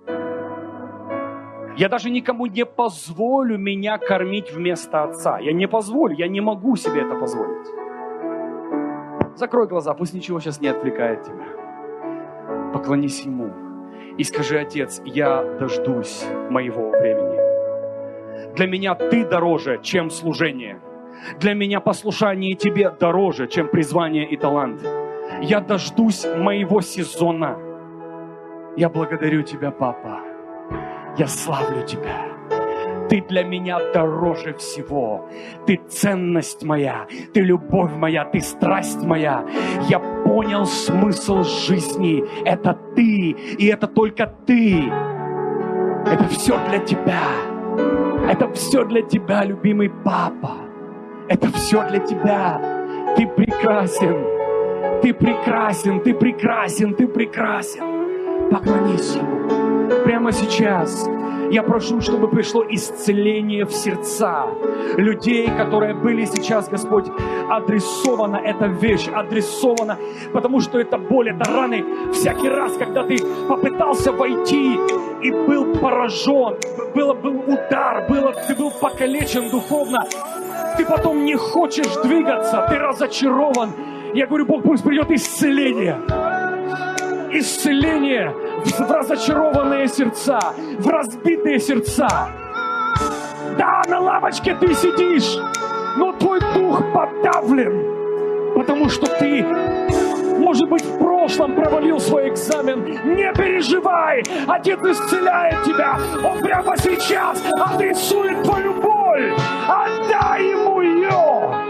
S2: Я даже никому не позволю меня кормить вместо отца. Я не позволю, я не могу себе это позволить. Закрой глаза, пусть ничего сейчас не отвлекает тебя. Поклонись ему и скажи: Отец, я дождусь моего времени. Для меня ты дороже, чем служение. Для меня послушание тебе дороже, чем призвание и талант. Я дождусь моего сезона. Я благодарю тебя, Папа. Я славлю тебя. Ты для меня дороже всего. Ты ценность моя, ты любовь моя, ты страсть моя. Я понял смысл жизни. Это ты, и это только ты. Это все для тебя. Это все для тебя, любимый Папа. Это все для тебя. Ты прекрасен. Ты прекрасен, ты прекрасен, ты прекрасен. Поклонись ему. Прямо сейчас я прошу, чтобы пришло исцеление в сердца людей, которые были сейчас, Господь, адресована эта вещь, адресована, потому что это боль, это раны. Всякий раз, когда ты попытался войти и был поражен, был, был удар, было, ты был покалечен духовно, ты потом не хочешь двигаться, ты разочарован. Я говорю: Бог, пусть придет исцеление. Исцеление в разочарованные сердца, в разбитые сердца. Да, на лавочке ты сидишь, но твой дух подавлен, потому что ты, может быть, в прошлом провалил свой экзамен. Не переживай, Отец исцеляет тебя. Он прямо сейчас адресует твою боль. Отдай ему ее.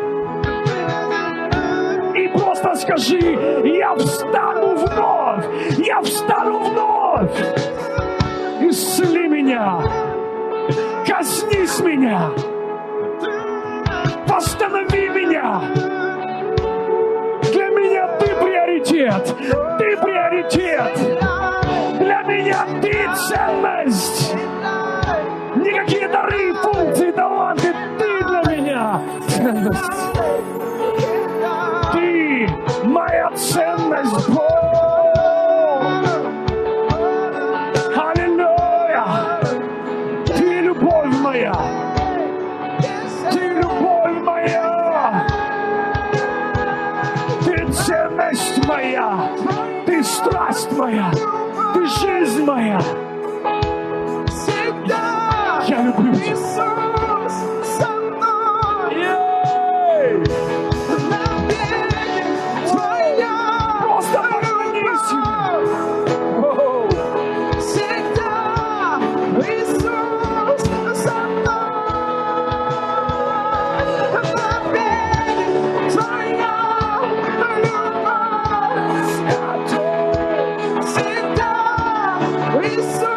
S2: И просто скажи: я встану вновь, я встану вновь. Исцели меня, коснись меня, восстанови меня. Для меня ты приоритет, ты приоритет. Для меня ты ценность. Никакие дары, функции, таланты, ты для меня ценность. Ты моя ценность, Бог. Аллилуйя. Ты любовь моя. Ты любовь моя. Ты ценность моя. Ты страсть моя. Ты жизнь моя. Я люблю тебя.
S3: We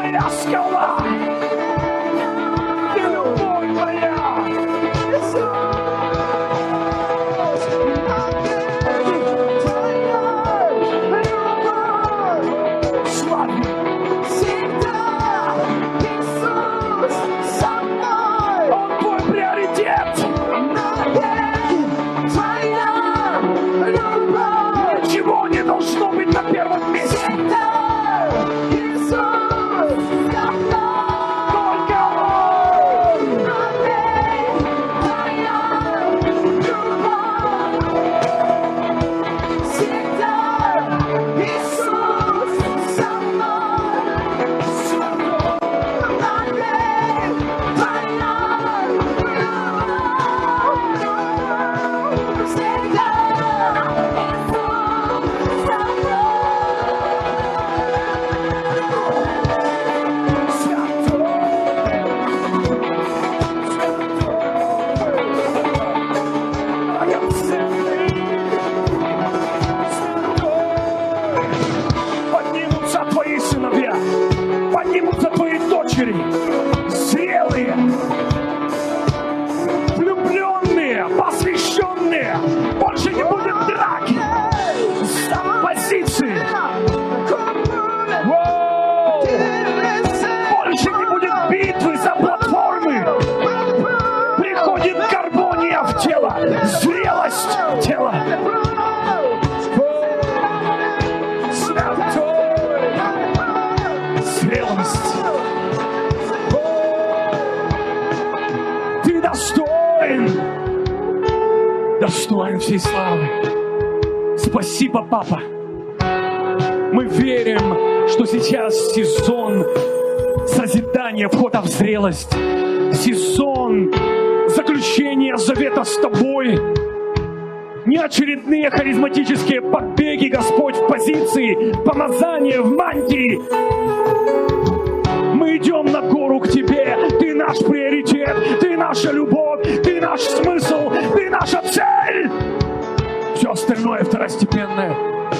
S1: моя скала. Ты любовь моя. Ничего не должно быть на первом месте. Только Он. Поднимутся твои сыновья, поднимутся твои дочери, зрелые, влюбленные, посвященные. Больше не будет драки за позиции. Воу! Больше не будет битвы за платформы. Приходит гармония в тело, зрелость тела. Зрелость. Ты достоин, достоин всей славы. Спасибо, Папа. Мы верим, что сейчас сезон созидания, входа в зрелость, сезон заключения завета с Тобой. Не очередные харизматические побеги, Господь, в позиции, в помазании, в мантии. Мы идем на гору к Тебе. Ты наш приоритет, Ты наша любовь, Ты наш смысл, Ты наша цель. Все остальное второстепенное.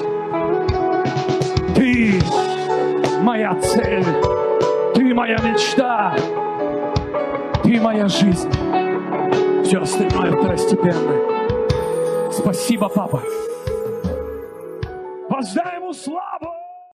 S1: Ты моя цель, Ты моя мечта, Ты моя жизнь. Все остальное второстепенное. Спасибо, Папа. Воздай Ему славу.